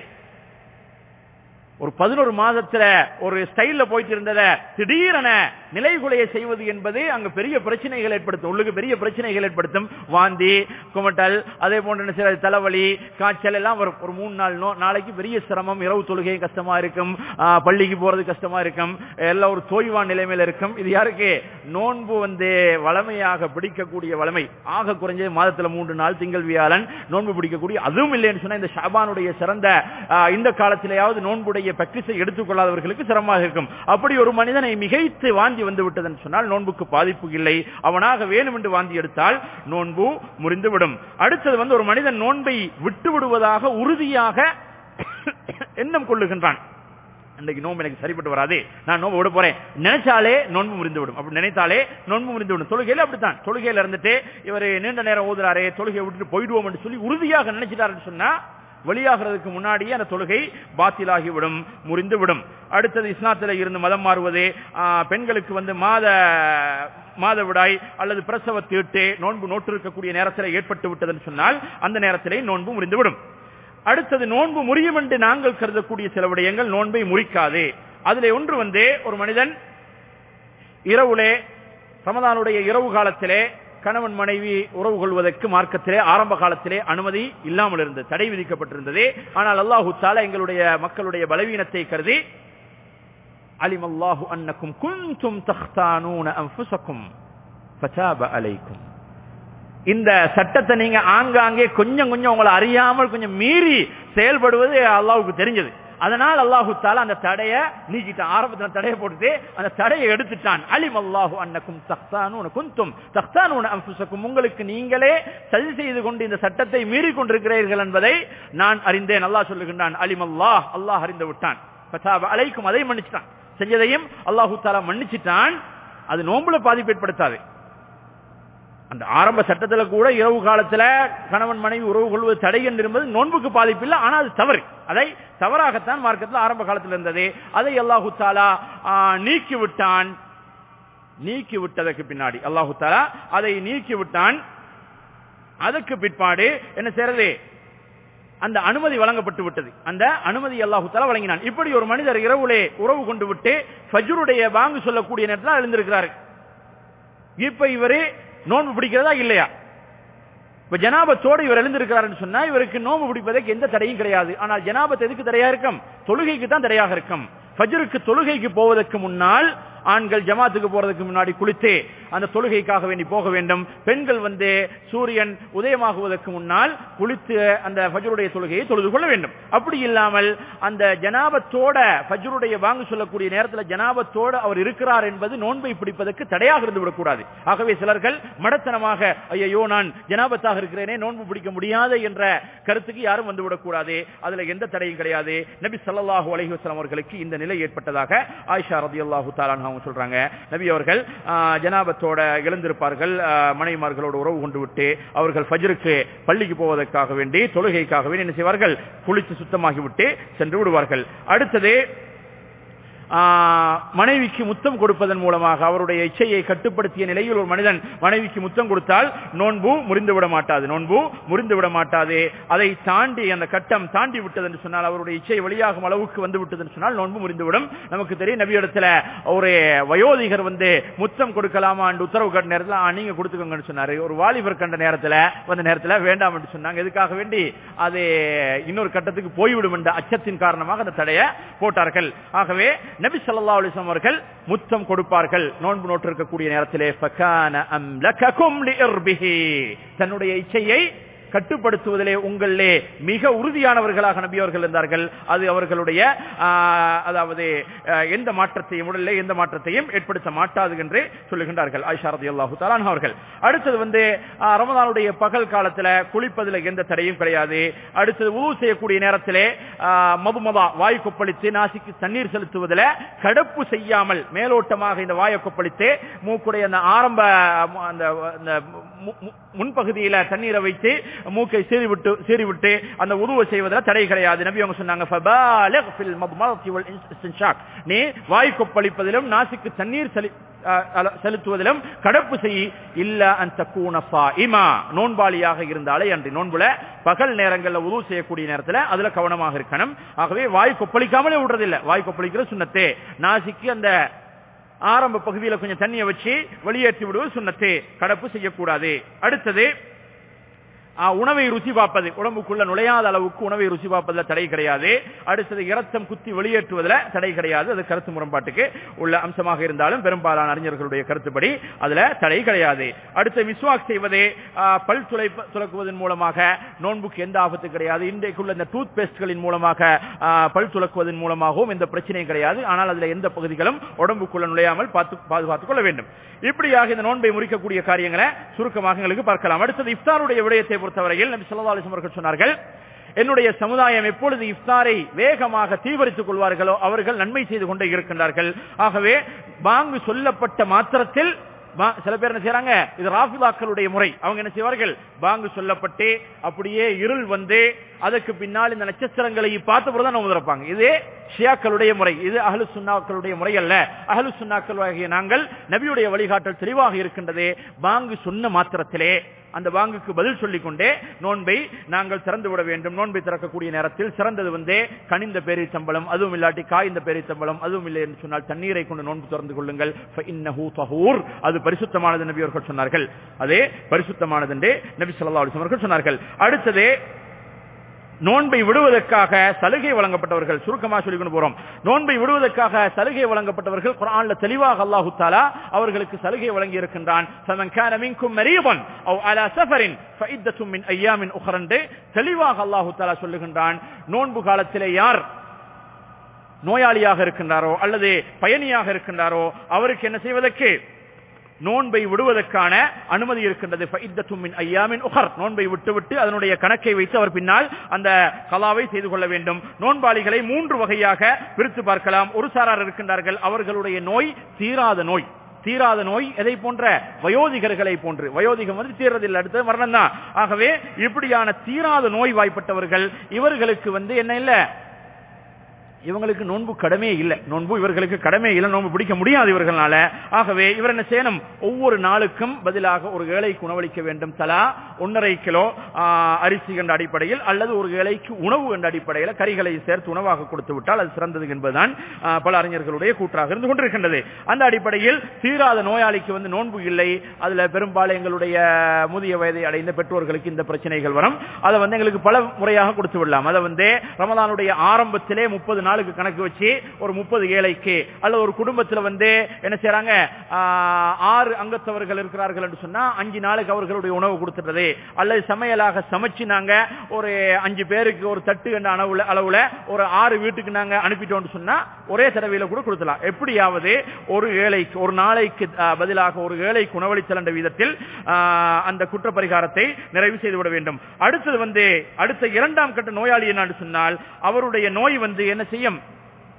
ஒரு பதினொரு மாதத்துல ஒரு ஸ்டைல்ல போயிட்டு இருந்தத திடீரென நிலைகுலைய செய்வது என்பது அங்க பெரிய பிரச்சனைகள் ஏற்படுத்தும், உள்ளுக்கு பெரிய பிரச்சனைகள் ஏற்படுத்தும். வாந்தி, குமட்டல், அதே போன்ற தலைவலி, காய்ச்சல் எல்லாம் வரும். ஒரு மூணு நாள் நாளைக்கு பெரிய சிரமம், இரவு தொழுகை கஷ்டமா இருக்கும், பள்ளிக்கு போறது கஷ்டமா இருக்கும், எல்லாம் ஒரு தோய்வான் நிலைமையில இருக்கும். இது யாருக்கு? நோன்பு வந்து வளமையாக பிடிக்கக்கூடிய வளமை ஆக குறைஞ்சது மாதத்துல மூன்று நாள் திங்கள் வியாழன் நோன்பு பிடிக்கக்கூடிய, அதுவும் இல்லைன்னு சொன்னா இந்த ஷாபானுடைய சிறந்த இந்த காலத்திலேயாவது நோன்புடைய பிராக்டிஸை எடுத்துக்கொள்ளாதவர்களுக்கு சிரமமாக இருக்கும். அப்படி ஒரு மனிதனை மிகைத்து வாந்தி வந்து விட்டது சொன்னால் நோன்புக்கு பாதிப்பு இல்லை. அவனாக வேணும் என்று வாந்தி எடுத்தால் நோன்பு முறிந்துவிடும். அடுத்தது வந்து ஒரு மனிதன் நோன்பை விட்டு விடுவதாக உறுதியாக எண்ணம் கொள்ளுகின்றான். இன்னைக்கு நோன்பு எனக்கு சரிப்பட்டு வராது, நான் நோன்பு விட போறேன் நினைச்சாலே நோன்பு முறிந்து விடும். அப்படி நினைத்தாலே நோன்பு முறிந்து விடும். தொழுகையில அப்படித்தான். தொழுகையில இருந்துட்டு இவர் நீண்ட நேரம் ஓதுறாரே, தொழுகையை விட்டுட்டு போயிடுவோம் என்று சொல்லி உறுதியாக நினைச்சிட்டாருன்னு சொன்னா வெளியாகிறதுக்கு முன்னாடியே அந்த தொழுகை பாத்திலாகிவிடும், முறிந்துவிடும். அடுத்தது இஸ்லாத்தில் இருந்து மதம் மாறுவது, பெண்களுக்கு வந்து மாத மாதவிடாய் அல்லது பிரசவ தீட்டு நோன்பு நோட்டு இருக்கக்கூடிய நேரத்தில் ஏற்பட்டு விட்டதுன்னு சொன்னால் அந்த நேரத்திலே நோன்பு முறிந்துவிடும். அடுத்தது நோன்பு முறியும் என்று நாங்கள் கருதக்கூடிய சில விடயங்கள் நோன்பை முறிக்காது. அதிலே ஒன்று வந்து ஒரு மனிதன் இரவுலே ரமதானுடைய இரவு காலத்திலே கணவன் மனைவி உறவு கொள்வதற்கு மார்க்கத்திலே ஆரம்ப காலத்திலே அனுமதி இல்லாமல் இருந்தது, தடை விதிக்கப்பட்டிருந்தது. ஆனால் அல்லாஹு தஆலா எங்களுடைய மக்களுடைய பலவீனத்தை கருதி அலிமல்லாஹு அன்னக்கும் குன்தும் தக்தானூன அன்ஃபுஸக்கும் ஃபதாப அலைக்கும், இந்த சட்டத்தை நீங்க ஆங்காங்கே கொஞ்சம் கொஞ்சம் உங்களை அறியாமல் கொஞ்சம் மீறி செயல்படுவது அல்லாஹ்வுக்கு தெரிஞ்சது. அதனால் அல்லாஹு தஆலா அந்த தடையை நீக்கிட்டான். ஆரம்பத்தில் தடையை போட்டு அந்த தடையை எடுத்துட்டான். அலிம் அல்லாஹு அன்னக்கும் தக்தானூன குன்தும் தக்தானூன அன்ஃபுஸக்கும், உங்களுக்கு நீங்களே சதி செய்து கொண்டு இந்த சட்டத்தை மீறி கொண்டிருக்கிறீர்கள் என்பதை நான் அறிந்தேன். அல்லாஹ் சொல்லுகின்றான். அலிம் அல்லாஹ், அல்லாஹ் அறிந்து விட்டான். ஃபதாப அலைக்கும், அதை மன்னிச்சிட்டான். செஞ்சதையும் அல்லாஹு தஆலா மன்னிச்சிட்டான். அது நோன்புல பாதிப்பு ஏற்படுத்தாது. அந்த ஆரம்ப சட்டத்தில் கூட இரவு காலத்தில் கணவன் மனைவி உறவு கொள்வது தடை என்று என்பது நோன்புக்கு பாதிப்பு இல்லை. ஆனால் அது தவறு, அதை தவறாகத்தான் மார்க்கத்தில் ஆரம்ப காலத்தில் இருந்தது. அதை அல்லாஹு தஆலா நீக்கி விட்டான். நீக்கி விட்டதற்கு பின்னாடி அல்லாஹு தஆலா அதை நீக்கி விட்டான். அதற்கு பிற்பாடு என்ன செய்யறது? அந்த அனுமதி வழங்கப்பட்டு விட்டது. அந்த அனுமதி அல்லாஹு தஆலா வழங்கினான். இப்படி ஒரு மனிதர் இரவுலே உறவு கொண்டு விட்டு ஃபஜ்ருடைய பாங்கு சொல்லக்கூடிய நேரத்தில் எழுந்திருக்கிறார். இப்ப இவரே நோன்பு பிடிக்கிறதா இல்லையா? இப்ப ஜனாபத்தோடு இவர் எழுந்திருக்கிறார் சொன்னா இவருக்கு நோன்பு பிடிப்பதற்கு எந்த தடையும் கிடையாது. ஆனால் ஜனாபத் எதுக்கு தடையா இருக்கும்? தொழுகைக்கு தான் தடையாக இருக்கும். ஃபஜ்ருக்கு தொழுகைக்கு போவதற்கு முன்னால் ஆண்கள் ஜமாத்துக்கு போறதுக்கு முன்னாடி குளித்து அந்த தொழுகைக்காக வேண்டி போக வேண்டும். பெண்கள் வந்து சூரியன் உதயமாகுவதற்கு முன்னால் குளித்து அந்த ஃபஜ்ருடைய தொழுகையை தொழுது கொள்ள வேண்டும். அப்படி இல்லாமல் அந்த ஜனாபத்தோட ஃபஜ்ருடைய வாங்கு சொல்லக்கூடிய நேரத்தில் ஜனாபத்தோடு அவர் இருக்கிறார் என்பது நோன்பை பிடிப்பதற்கு தடையாக இருந்து விடக்கூடாது. ஆகவே சிலர்கள் மடத்தனமாக ஐயோ நான் ஜனாபத்தாக இருக்கிறேனே நோன்பு பிடிக்க முடியாது என்ற கருத்துக்கு யாரும் வந்து விடக்கூடாது. அதுல எந்த தடையும் கிடையாது. நபி ஸல்லல்லாஹு அலைஹி வஸல்லம் அவர்களுக்கு இந்த நிலை ஏற்பட்டதாக ஆயிஷா ரலியல்லாஹு தஆலா அன்ஹா அவங்க சொல்றாங்க, நபி அவர்கள் ஜனாபத்தோட எழுந்திருப்பார்கள், மனைவிமார்களோடு உறவு கொண்டு விட்டு அவர்கள் ஃபஜ்ருக்கு பள்ளிக்கு போவதற்காக வேண்டி தொழுகைக்காக வேண்டி என்ன செய்வார்கள், குளித்து சுத்தமாகிவிட்டு சென்று விடுவார்கள். அடுத்தது மனைவிக்கு முத்தம் கொடுப்பதன் மூலமாக அவருடைய இச்சையை கட்டுப்படுத்திய நிலையில் ஒரு மனிதன் மனைவிக்கு முத்தம் கொடுத்தால் நோன்பு முறிந்து விட மாட்டாது, நோன்பு முறிந்து விட மாட்டாது. அதை தாண்டி அந்த கட்டம் தாண்டி விட்டது என்று சொன்னால், அவருடைய இச்சை வெளியாகும் அளவுக்கு வந்து விட்டது என்று சொன்னால் நோன்பு முறிந்துவிடும். நமக்கு தெரியும், நபி இடத்துல ஒரு வயோதிகர் வந்து முத்தம் கொடுக்கலாமா என்று உத்தரவு கண்ட நேரத்தில் நீங்க கொடுத்துக்கோங்கன்னு சொன்னாரு. ஒரு வாலிபர் கண்ட நேரத்தில் வந்த நேரத்தில் வேண்டாம் என்று சொன்னாங்க. எதுக்காக வேண்டி அது இன்னொரு கட்டத்துக்கு போய்விடும் என்ற அச்சத்தின் காரணமாக அந்த தடையை போட்டார்கள். ஆகவே நபி ஸல்லல்லாஹு அலைஹி வஸல்லம் அவர்கள் முத்தம் கொடுப்பார்கள் நோன்பு நோட்டு இருக்கக்கூடிய நேரத்திலே. ஃபகான அம்லககும் லிர்பிஹி, தன்னுடைய இச்சையை கட்டுப்படுத்துவதிலே உங்களிலே மிக உறுதியானவர்களாக நபி அவர்கள் இருந்தார்கள். அது அவர்களுடைய அதாவது எந்த மாற்றத்தையும் உடலிலே எந்த மாற்றத்தையும் ஏற்படுத்த மாட்டாது என்று சொல்லுகின்றார்கள் ஆயிஷா ரலியல்லாஹு தஆலா அன்ஹா அவர்கள். அடுத்தது வந்து ரமதானுடைய பகல் காலத்தில் குளிப்பதில் எந்த தடையும் கிடையாது. அடுத்தது வுது செய்யக்கூடிய நேரத்திலே மதுமதா வாய் கொப்பளித்து நாசிக்கு தண்ணீர் செலுத்துவதில் கடப்பு செய்யாமல் மேலோட்டமாக இந்த வாயை கொப்பளித்து மூக்குடைய அந்த ஆரம்ப அந்த முன்பகுதியில தண்ணீரை வைத்து மூக்கை சீறிவிட்டு சீறிவிட்டு அந்த உதுவை செய்வதில் தடை கிடையாது. நபி அவங்க சொன்னாங்க, ஃபபாலிக் ஃபில் மத்மதத்தி வல் இஸ்தின்ஷாக், நீ வாய் கொப்பளிப்பதிலும் நாசிக்கு தண்ணீர் செலுத்துவதிலும் கடப்பு செய். இல்ல அன் தகூன ஸாயிமா, நோன்பாளியாக இருந்தாலே அன்றி. நோன்புல பகல் நேரங்களில் உது செய்யக்கூடிய நேரத்தில் அதுல கவனமாக இருக்கணும். ஆகவே வாய் கொப்பளிக்காமலே விடுறதில்லை, வாய் கொப்பளிக்கிற சுன்னத்தே. நாசிக்கு அந்த ஆரம்ப பகுதியில் கொஞ்சம் தண்ணியை வச்சு வெளியேற்றி விடுவது சுன்னத்தே, கடப்பு செய்யக்கூடாது. அடுத்தது உணவை ருசி பார்ப்பது, உடம்புக்குள்ள நுழையாத அளவுக்கு உணவை ருசி பார்ப்பதில் தடை கிடையாது. அடுத்தது இரத்தம் குத்தி வெளியேற்றுவதில் தடை கிடையாது. அது கருத்து முரண்பாட்டுக்கு உள்ள அம்சமாக இருந்தாலும் பெரும்பாலான அறிஞர்களுடைய கருத்துப்படி அதுல தடை கிடையாது. அடுத்து மிஸ்வாக் செய்வது, பல் துளை துளக்குவதன் மூலமாக நோன்புக்கு எந்த ஆபத்து கிடையாது. இன்றைக்குள்ள இந்த டூத் பேஸ்ட்களின் மூலமாக பல் துளக்குவதன் மூலமாகவும் எந்த பிரச்சனையும் கிடையாது. ஆனால் அதுல எந்த பகுதிகளும் உடம்புக்குள்ள நுழையாமல் பார்த்து பாதுகாத்துக் கொள்ள வேண்டும். இப்படியாக இந்த நோன்பை முறிக்கக்கூடிய காரியங்களை சுருக்கமாக எங்களுக்கு பார்க்கலாம். அடுத்தது இஃப்தாருடைய விடயத்தை பொறுத்தவரையில் நபி ஸல்லல்லாஹு அலைஹி வஸல்லம் அவர்கள் சொன்னார்கள், என்னுடைய சமுதாயம் எப்பொழுது இஃப்தாரை வேகமாக தீவிரித்துக் கொள்வார்களோ அவர்கள் நன்மை செய்து கொண்டே இருக்கின்றார்கள். ஆகவே பாங்கு சொல்லப்பட்ட மாத்திரத்தில் சில பேர் என்ன செய்யறாங்க, இது ராஃபிதாக்களுடைய முறை. அவங்க என்ன செய்வார்கள், பாங்கு சொல்லப்பட்டு அப்படியே இருள் வந்து அதற்கு பின்னால் இந்த நட்சத்திரங்களை பார்த்த பிறகுதான் நோன்பு திறப்பாங்க. இது ஷியாக்களுடைய முறை, இது அஹ்லு சுன்னாக்களுடைய முறை அல்ல. அஹ்லு சுன்னாக்கள் ஆகிய நாங்கள் நபியுடைய வழிகாட்டல் தெளிவாக இருக்கின்றது. பாங்கு சொன்ன மாத்திரத்திலே அந்த பாங்குக்கு பதில் சொல்லிக் கொண்டே நோன்பை நாங்கள் திறந்து விட வேண்டும். நோன்பை திறக்கக்கூடிய நேரத்தில் சிறந்தது வந்து கனிந்த பேரிச்சம்பளம், அதுவும் இல்லாட்டி காய்ந்த பேரிச்சம்பளம், அதுவும் இல்லை என்று சொன்னால் தண்ணீரை கொண்டு நோன்பு திறந்து கொள்ளுங்கள். அது பரிசுத்தமானது நபி அவர்கள் சொன்னார்கள். அதே பரிசுத்தமானது என்று நபி ஸல்லல்லாஹு அலைஹி வஸல்லம் அவர்கள் சொன்னார்கள். அடுத்தது நோன்பை விடுவதற்காக சலுகை வழங்கப்பட்டவர்கள், சுருக்கமாக சொல்லிக் கொண்டு போறோம். நோன்பை விடுவதற்காக சலுகை வழங்கப்பட்டவர்கள் குர்ஆன்ல தெளிவாக அல்லாஹ் தஆலா அவர்களுக்கு சலுகை வழங்கி இருக்கின்றான். ஃபமன் கான மின்கும் மரீதன் அவ் அலா ஸஃபரின் ஃபஇத்தத்தும் மின் அய்யாமின் உக்ரா, தெளிவாக அல்லாஹ் தஆலா சொல்லுகின்றான். நோன்பு காலத்திலே யார் நோயாளியாக இருக்கின்றாரோ அல்லது பயணியாக இருக்கின்றாரோ அவருக்கு என்ன செய்வதற்கு நோன்பை விடுவதற்கான அனுமதி இருக்கின்றது. நோன்பை விட்டுவிட்டு அதனுடைய கணக்கை வைத்து அவர் பின்னால் அந்த கலாவை செய்து கொள்ள வேண்டும். நோன்பாளிகளை மூன்று வகையாக பிரித்து பார்க்கலாம். ஒரு சாரார் இருக்கின்றார்கள், அவர்களுடைய நோய் தீராத நோய். தீராத நோய் எதை போன்ற, வயோதிகர்களை போன்று. வயோதிகம் வந்து தீர்றதில்லை, அடுத்த மரணம் தான். ஆகவே இப்படியான தீராத நோய் வாய்ப்பட்டவர்கள், இவர்களுக்கு வந்து என்ன இல்லை, இவங்களுக்கு நோன்பு கடமை இல்லை. நோன்பு இவர்களுக்கு கடமை இல்லை, நோன்பு பிடிக்க முடியாது இவர்களால. ஆகவே இவர் என்ன செய்யணும், ஒவ்வொரு நாளுக்கும் பதிலாக ஒரு ஏழைக்கு உணவளிக்க வேண்டும். தலா ஒன்னரை கிலோ அரிசி என்ற அடிப்படையில் அல்லது ஒரு ஏழைக்கு உணவு என்ற அடிப்படையில் கறிகளை சேர்த்து உணவாக கொடுத்து விட்டால் அது சிறந்தது என்பதுதான் பல அறிஞர்களுடைய கூற்றாக இருந்து கொண்டிருக்கின்றது. அந்த அடிப்படையில் தீராத நோயாளிக்கு வந்து நோன்பு இல்லை. அதுல பெரும்பாலும் எங்களுடைய முதிய வயதை அடைந்த பெற்றோர்களுக்கு இந்த பிரச்சனைகள் வரும். அதை வந்து எங்களுக்கு பல முறையாக கொடுத்து விடலாம். அதை வந்து ரமலானுடைய ஆரம்பத்திலே முப்பது நாளுக்கு கணக்கு வச்சு ஒரு முப்பது ஏழைக்கு அல்லது ஒரு குடும்பத்தில் வந்து என்ன செய்யறாங்க, ஆறு அங்கத்தவர்கள் இருக்கிறார்கள் என்று சொன்னா அஞ்சு நாளுக்கு அவர்களுடைய உணவு கொடுத்துட்டது, அல்லது சமையலாக சமைச்சு நாங்க ஒரு அஞ்சு பேருக்கு ஒரு தட்டு என்ற அளவுல அளவுல ஒரு ஆறு வீட்டுக்கு நாங்க அனுப்பிட்டோம் சொன்னா ஒரே தடவையில கூட கொடுக்கலாம். எப்படியாவது ஒரு ஏழைக்கு ஒரு நாளைக்கு பதிலாக ஒரு ஏழைக்கு உணவளித்தல் என்ற விதத்தில் அந்த குற்ற பரிகாரத்தை நிறைவு செய்துவிட வேண்டும். அடுத்தது வந்து அடுத்த இரண்டாம் கட்ட நோயாளி என்ன சொன்னால் அவருடைய நோய் வந்து என்ன செய்யும்,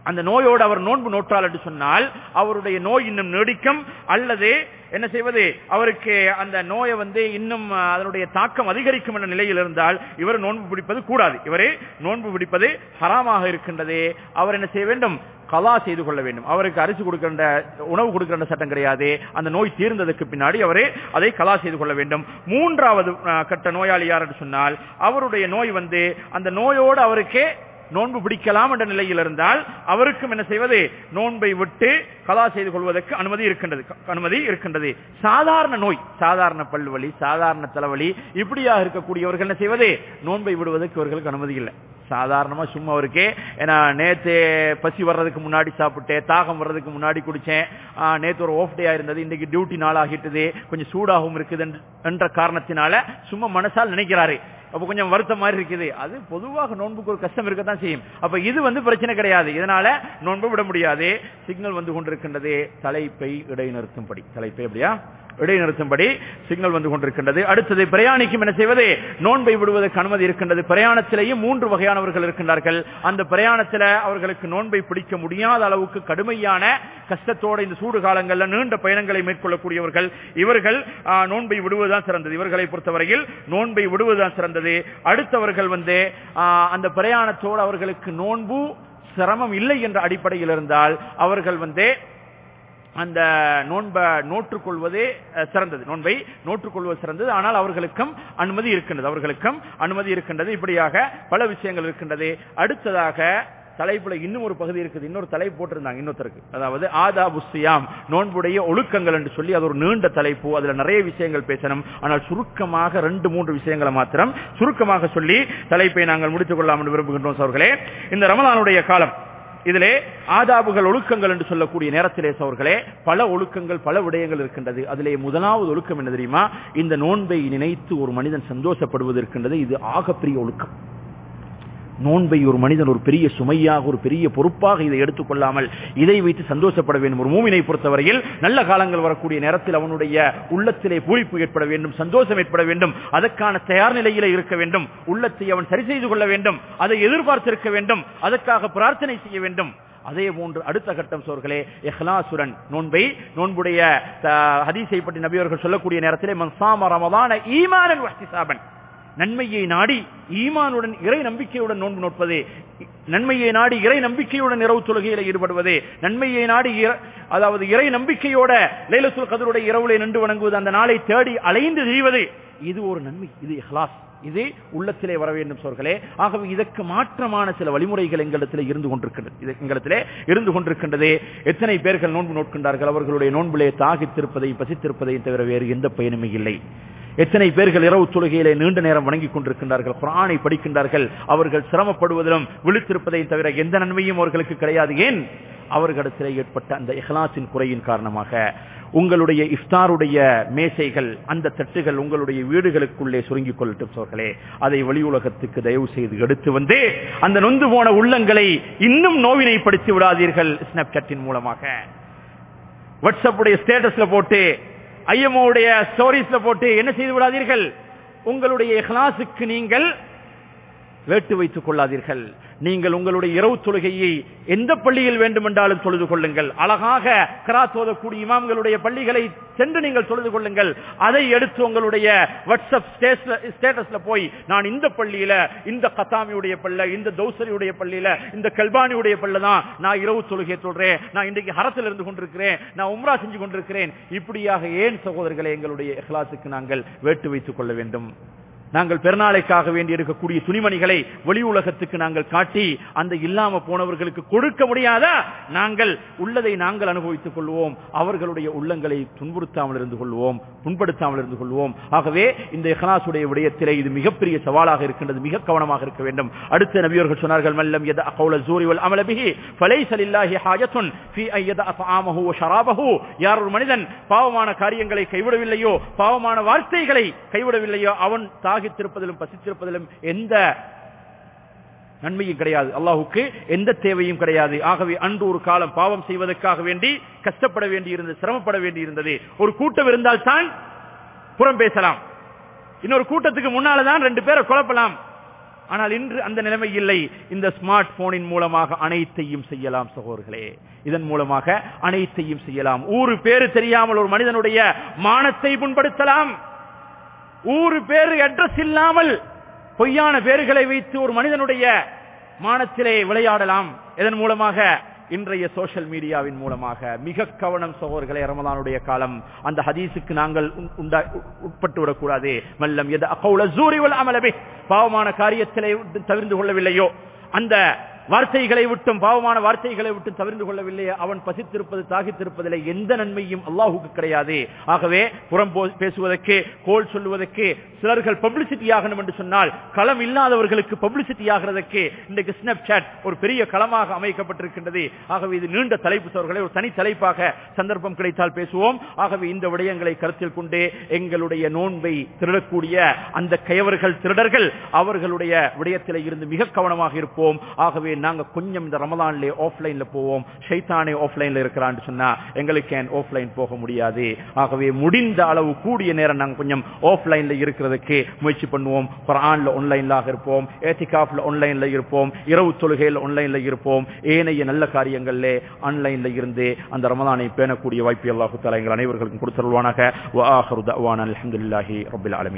அந்த நோயோடு அவர் நோன்பு நோற்றால் என்று சொன்னால் அவருடைய நோய் இன்னும் நீடிக்கும், அல்லது என்ன செய்வது, அவருக்கு அந்த நோயை வந்து இன்னும் அதனுடைய தாக்கம் அதிகரிக்கும் என்ற நிலையில் இருந்தால் இவர் நோன்பு பிடிப்பது கூடாது. இவரே நோன்பு பிடிப்பது ஹராமாக இருக்கின்றது. அவர் என்ன செய்ய வேண்டும், கலா செய்து கொள்ள வேண்டும். அவருக்கு அரிசி கொடுக்கின்ற உணவு கொடுக்கின்ற சட்டம் கிடையாது. அந்த நோய் தீர்ந்ததற்கு பின்னாடி அவரே அதை கலா செய்து கொள்ள வேண்டும். மூன்றாவது கட்ட நோயாளி யார் என்று சொன்னால் அவருடைய நோய் வந்து அந்த நோயோடு அவருக்கே நோன்பு பிடிக்கலாம் என்ற நிலையில் இருந்தால் அவருக்கும் என்ன செய்வது, நோன்பை விட்டு கலா செய்து கொள்வதற்கு அனுமதி இருக்கின்றது அனுமதி இருக்கின்றது சாதாரண நோய், சாதாரண பல்வலி, சாதாரண தலைவலி இப்படியாக இருக்கக்கூடியவர்கள் என்ன செய்வது, நோன்பை விடுவதற்கு இவர்களுக்கு அனுமதி இல்லை. சாதாரணமா சும்மா அவருக்கே ஏன்னா நேத்து பசி வர்றதுக்கு முன்னாடி சாப்பிட்டேன், தாகம் வர்றதுக்கு முன்னாடி குடிச்சேன், நேத்து ஒரு ஆஃப் டே இருந்தது, இன்னைக்கு டியூட்டி நாள் ஆகிட்டது, கொஞ்சம் சூடாகவும் இருக்குது என்ற காரணத்தினால சும்மா மனசால் நினைக்கிறாரு, அப்ப கொஞ்சம் வருத்தம் மாதிரி இருக்குது. அது பொதுவாக நோன்புக்கு ஒரு கஷ்டம் இருக்கத்தான் செய்யும். அப்ப இது வந்து பிரச்சனை கிடையாது, இதனால நோன்பு விட முடியாது. சிக்னல் வந்து கொண்டிருக்கின்றது, தலைப்பை இடைநிறுத்தும்படி, தலைப்பை அப்படியா இடைநிறுத்தும்படி சிக்னல் வந்து கொண்டிருக்கின்றது. அடுத்தது பிரயாணிக்கும் என்ன செய்வது, நோன்பை விடுவதற்கு அனுமதி இருக்கின்றது. பிரயாணத்திலேயும் மூன்று வகையானவர்கள் இருக்கின்றார்கள். அந்த பிரயாணத்தில் அவர்களுக்கு நோன்பை பிடிக்க முடியாத அளவுக்கு கடுமையான கஷ்டத்தோடு இந்த சூடு காலங்களில் நீண்ட பயணங்களை மேற்கொள்ளக்கூடியவர்கள், இவர்கள் நோன்பை விடுவதுதான் சிறந்தது. இவர்களை பொறுத்தவரையில் நோன்பை விடுவதுதான் சிறந்தது. அடுத்தவர்கள் வந்து அந்த பிரயாணத்தோடு அவர்களுக்கு நோன்பு சிரமம் இல்லை என்ற அடிப்படையில் இருந்தால் அவர்கள் வந்து அந்த நோன்பை நோற்றுக்கொள்வதே சிறந்தது, நோன்பை நோற்றுக்கொள்வது சிறந்தது. ஆனால் அவர்களுக்கும் அனுமதி இருக்கின்றது, அவர்களுக்கும் அனுமதி இருக்கின்றது. இப்படியாக பல விஷயங்கள் இருக்கின்றது. அடுத்ததாக தலைப்புல இன்னும் ஒரு பகுதி இருக்குது, இன்னொரு தலைப்பு போட்டிருந்தாங்க இன்னொருத்தருக்கு, அதாவது ஆதாபு சியாம், நோன்புடைய ஒழுக்கங்கள் என்று சொல்லி அது ஒரு நீண்ட தலைப்பு. அதுல நிறைய விஷயங்கள் பேசணும். ஆனால் சுருக்கமாக ரெண்டு மூன்று விஷயங்களை மாத்திரம் சுருக்கமாக சொல்லி தலைப்பை நாங்கள் முடித்துக் கொள்ளலாம் என்று விரும்புகின்றோம். சோர்களே, இந்த ரமலானுடைய காலம், இதிலே ஆதாபுகள் ஒழுக்கங்கள் என்று சொல்லக்கூடிய நேரத்திலே சோர்களே பல ஒழுக்கங்கள் பல விடயங்கள் இருக்கின்றது. அதிலே முதலாவது ஒழுக்கம் என்ன தெரியுமா, இந்த நோன்பை நினைத்து ஒரு மனிதன் சந்தோஷப்படுவது இருக்கின்றது. இது ஆகப்பெரிய ஒழுக்கம். நோன்பை ஒரு மனிதன் ஒரு பெரிய சுமையாக ஒரு பெரிய பொறுப்பாக இதை எடுத்துக் கொள்ளாமல் இதை வைத்து சந்தோஷப்பட வேண்டும். ஒரு மூமினை பொறுத்தவரையில் நல்ல காலங்கள் வரக்கூடிய நேரத்தில் அவனுடைய உள்ளத்திலே பூரிப்பு ஏற்பட வேண்டும், சந்தோஷம் ஏற்பட வேண்டும், அதற்கான தயார் நிலையிலே இருக்க வேண்டும். உள்ளத்தை அவன் சரி செய்து கொள்ள வேண்டும், அதை எதிர்பார்த்திருக்க வேண்டும், அதற்காக பிரார்த்தனை செய்ய வேண்டும். அதே போன்று அடுத்த கட்டம் சோர்களே இஹ்லாசுரன் நோன்பை, நோன்புடைய ஹதீஸை பற்றி நபி அவர்கள் சொல்லக்கூடிய நேரத்திலே மன் ஸாம ரமலான ஈமானன் வஹ்திஸாபன், நன்மையை நாடி ஈமானுடன் இறை நம்பிக்கையுடன் நோன்பு நோட்பதே, நன்மையை நாடி இறை நம்பிக்கையுடன் இரவு தொழுகையில் ஈடுபடுவதே, நன்மையை நாடி அதாவது இறை நம்பிக்கையோட லைலத்துல் கத்ருடைய இரவுலை நின்று வணங்குவது, அந்த நாளை தேடி அலைந்து திரிவது, இது ஒரு நன்மை, இது இஹ்லாஸ், இது உள்ளத்திலே வர வேண்டும் சோர்களே. ஆகவே இதற்கு மாற்றமான சில வழிமுறைகள் எங்களிடத்திலே இருந்து கொண்டிருக்கின்றது, இது எங்களிடத்திலே இருந்து கொண்டிருக்கின்றது. எத்தனை பேர்கள் நோன்பு நோட்கின்றார்கள், அவர்களுடைய நோன்பிலே தாகித்திருப்பதை பசித்திருப்பதை தவிர வேறு எந்த பயனுமே இல்லை. எத்தனை பேர்கள் இரவு தொழுகையிலே நீண்ட நேரம் வணங்கிக் கொண்டிருக்கின்றார்கள், குர்ஆனை படிக்கின்றார்கள், அவர்கள் சிரமப்படுவதிலும் விழித்திருப்பதை தவிர எந்த நன்மையும் அவர்களுக்கு கிடையாது. ஏன்? அவர்களிடத்திலே ஏற்பட்ட அந்த இஹ்லாஸின் குறையின் காரணமாக. உங்களுடைய இஃப்தாருடைய மேசைகள், அந்த தட்டுகள் உங்களுடைய வீடுகளுக்குள்ளே சுருங்கிக் கொள்ளட்டும் சோர்களே. அதை வெளி உலகத்துக்கு தயவு செய்து எடுத்து வந்து அந்த நொந்து போன உள்ளங்களை இன்னும் நோவினைப்படுத்தி விடாதீர்கள். ஸ்னாப்சாட்டின் மூலமாக, வாட்ஸ்அப்புடைய ஸ்டேட்டஸ்ல போட்டு, ஐஎம்ஓடைய ஸ்டோரிஸ்ல போட்டு என்ன செய்து விடாதீர்கள். உங்களுடைய இஹ்லாஸுக்கு நீங்கள் வேட்டு வைத்துக் கொள்ளாதீர்கள். நீங்கள் உங்களுடைய இரவு தொழுகையை எந்த பள்ளியில் வேண்டுமென்றாலும் தொழுது கொள்ளுங்கள். அழகாக கிராத் ஓதக்கூடிய இமாம்களுடைய பள்ளிகளை சென்று நீங்கள் தொழுது கொள்ளுங்கள். அதை எடுத்து உங்களுடைய வாட்ஸ்அப் ஸ்டேட்டஸ்ல போய், நான் இந்த பள்ளியில, இந்த கத்தாமியுடைய பள்ளி, இந்த தௌசரியுடைய பள்ளியில, இந்த கல்பானியுடைய பள்ளி தான் நான் இரவு தொழுகை தொழுறேன், நான் இன்றைக்கு ஹரத்தில் இருந்து கொண்டிருக்கிறேன், நான் உம்ரா செஞ்சு கொண்டிருக்கிறேன். இப்படியாக ஏன் சகோதரர்களை எங்களுடைய இஹ்லாஸுக்கு நாங்கள் வேட்டு வைத்துக் கொள்ள வேண்டும்? நாங்கள் பெருநாளைக்காக வேண்டி இருக்கக்கூடிய துணிமணிகளை வெளி உலகத்துக்கு நாங்கள் காட்டி அந்த இல்லாம போனவர்களுக்கு கொடுக்க முடியாதா? நாங்கள் உள்ளதை நாங்கள் அனுபவித்துக் கொள்வோம், அவர்களுடைய உள்ளங்களை துன்புறுத்தாமல் இருந்து கொள்வோம், புண்படுத்தாமல் இருந்து கொள்வோம். ஆகவே இந்த இஹ்லாஸுடைய விடயத்திலே இது மிகப்பெரிய சவாலாக இருக்கின்றது, மிக கவனமாக இருக்க வேண்டும். அடுத்த நபியர்கள் சொன்னார்கள், மல்லம் யத கௌல ஸூரி வல் அமல பிஹி ஃபலைஸ லில்லாஹி ஹாஜத்துன் ஃபீ அன் யத தஆமஹு வ ஷராபஹு. யார் ஒரு மனிதன் பாவமான காரியங்களை கைவிடவில்லையோ, பாவமான வார்த்தைகளை கைவிடவில்லையோ, அவன் தாகித்திருப்பதிலும் பசித்திருப்பதிலும் எந்த நன்மையும் கிடையாது, அல்லாஹுக்கு எந்த தேவையும் கிடையாது. ஆகவே அன்று ஒரு காலம் பாவம் செய்வதற்காக வேண்டி கஷ்டப்பட வேண்டியிருந்தது, சிரமப்பட வேண்டியிருந்தது. ஒரு கூட்டம் இருந்தால் தான் புறம் பேசலாம், இன்னொரு கூட்டத்துக்கு முன்னால்தான் ரெண்டு பேரை குழப்பலாம். ஆனால் இன்று அந்த நிலைமை இல்லை. இந்த ஸ்மார்ட் போனின் மூலமாக அனைத்தையும் செய்யலாம் சகோதரர்களே. இதன் மூலமாக அனைத்தையும் செய்யலாம். ஊரு பேரு தெரியாமல் ஒரு மனிதனுடைய மானத்தை புண்படுத்தலாம். ஊரு பேரு அட்ரஸ் இல்லாமல் பொய்யான பேர்களை வைத்து ஒரு மனிதனுடைய மானத்திலே விளையாடலாம். இதன் மூலமாக இன்றைய சோஷியல் மீடியாவின் மூலமாக மிக கவனம் சகோதரர்களே. ரமலானுடைய காலம், அந்த ஹதீஸுக்கு நாங்கள் உட்பட்டு விடக்கூடாது. மல்லம் எத அகௌல ஸூரி வல் அமல பிஹ், பாவமான காரியத்திலே தவிர்ந்து கொள்ளவில்லையோ, அந்த வார்த்தைகளை விட்டும் பாவமான வார்த்தைகளை விட்டு தவிர்த்து கொள்ளவில்லையே, அவன் பசித்திருப்பது தாகித்திருப்பதிலே எந்த நன்மையும் அல்லாஹுக்கு கிடையாது. ஆகவே புறம் பேசுவதற்கு, கோல் சொல்லுவதற்கு, சிலர்கள் பப்ளிசிட்டி ஆகணும் என்று சொன்னால் களம் இல்லாதவர்களுக்கு பப்ளிசிட்டி ஆகிறதற்கு இன்றைக்கு ஸ்னாப் சாட் ஒரு பெரிய களமாக அமைக்கப்பட்டிருக்கின்றது. ஆகவே இது நீண்ட தலைப்பு சோர்களே, ஒரு தனி தலைப்பாக சந்தர்ப்பம் கிடைத்தால் பேசுவோம். ஆகவே இந்த விடயங்களை கருத்தில் கொண்டு எங்களுடைய நோன்பை திருடக்கூடிய அந்த கயவர்கள், திருடர்கள், அவர்களுடைய விடயத்திலே இருந்து மிக கவனமாக இருப்போம். ஆகவே நாங்க கொஞ்சம் இந்த ரமலான்ல ஆஃப்லைன்ல போவோம். ஷைத்தானே ஆஃப்லைன்ல இருக்கிறான்னு சொன்னா எங்களுக்கு ஏன் ஆஃப்லைன் போக முடியாது? ஆகவே முடிந்த அளவு கூடிய நேரம் நாங்க கொஞ்சம் ஆஃப்லைன்ல இருக்கிறதுக்கு முயற்சி பண்ணுவோம். குர்ஆன்ல ஆன்லைன்ல இருப்போம், இத்திகாஃப்ல ஆன்லைன்ல இருப்போம், இரவு தொழுகையில ஆன்லைன்ல இருப்போம். ஏனைய நல்ல காரியங்கள்ல ஆன்லைன்ல இருந்து அந்த ரமலானை பேணக்கூடிய வாய்ப்பை அல்லாஹ் தஆலா எங்கள் அனைவருக்கும் கொடுத்தருள்வானாக. வ ஆகிரு தஅவானா அல்ஹம்துலில்லாஹி ரப்பில் ஆலமீன்.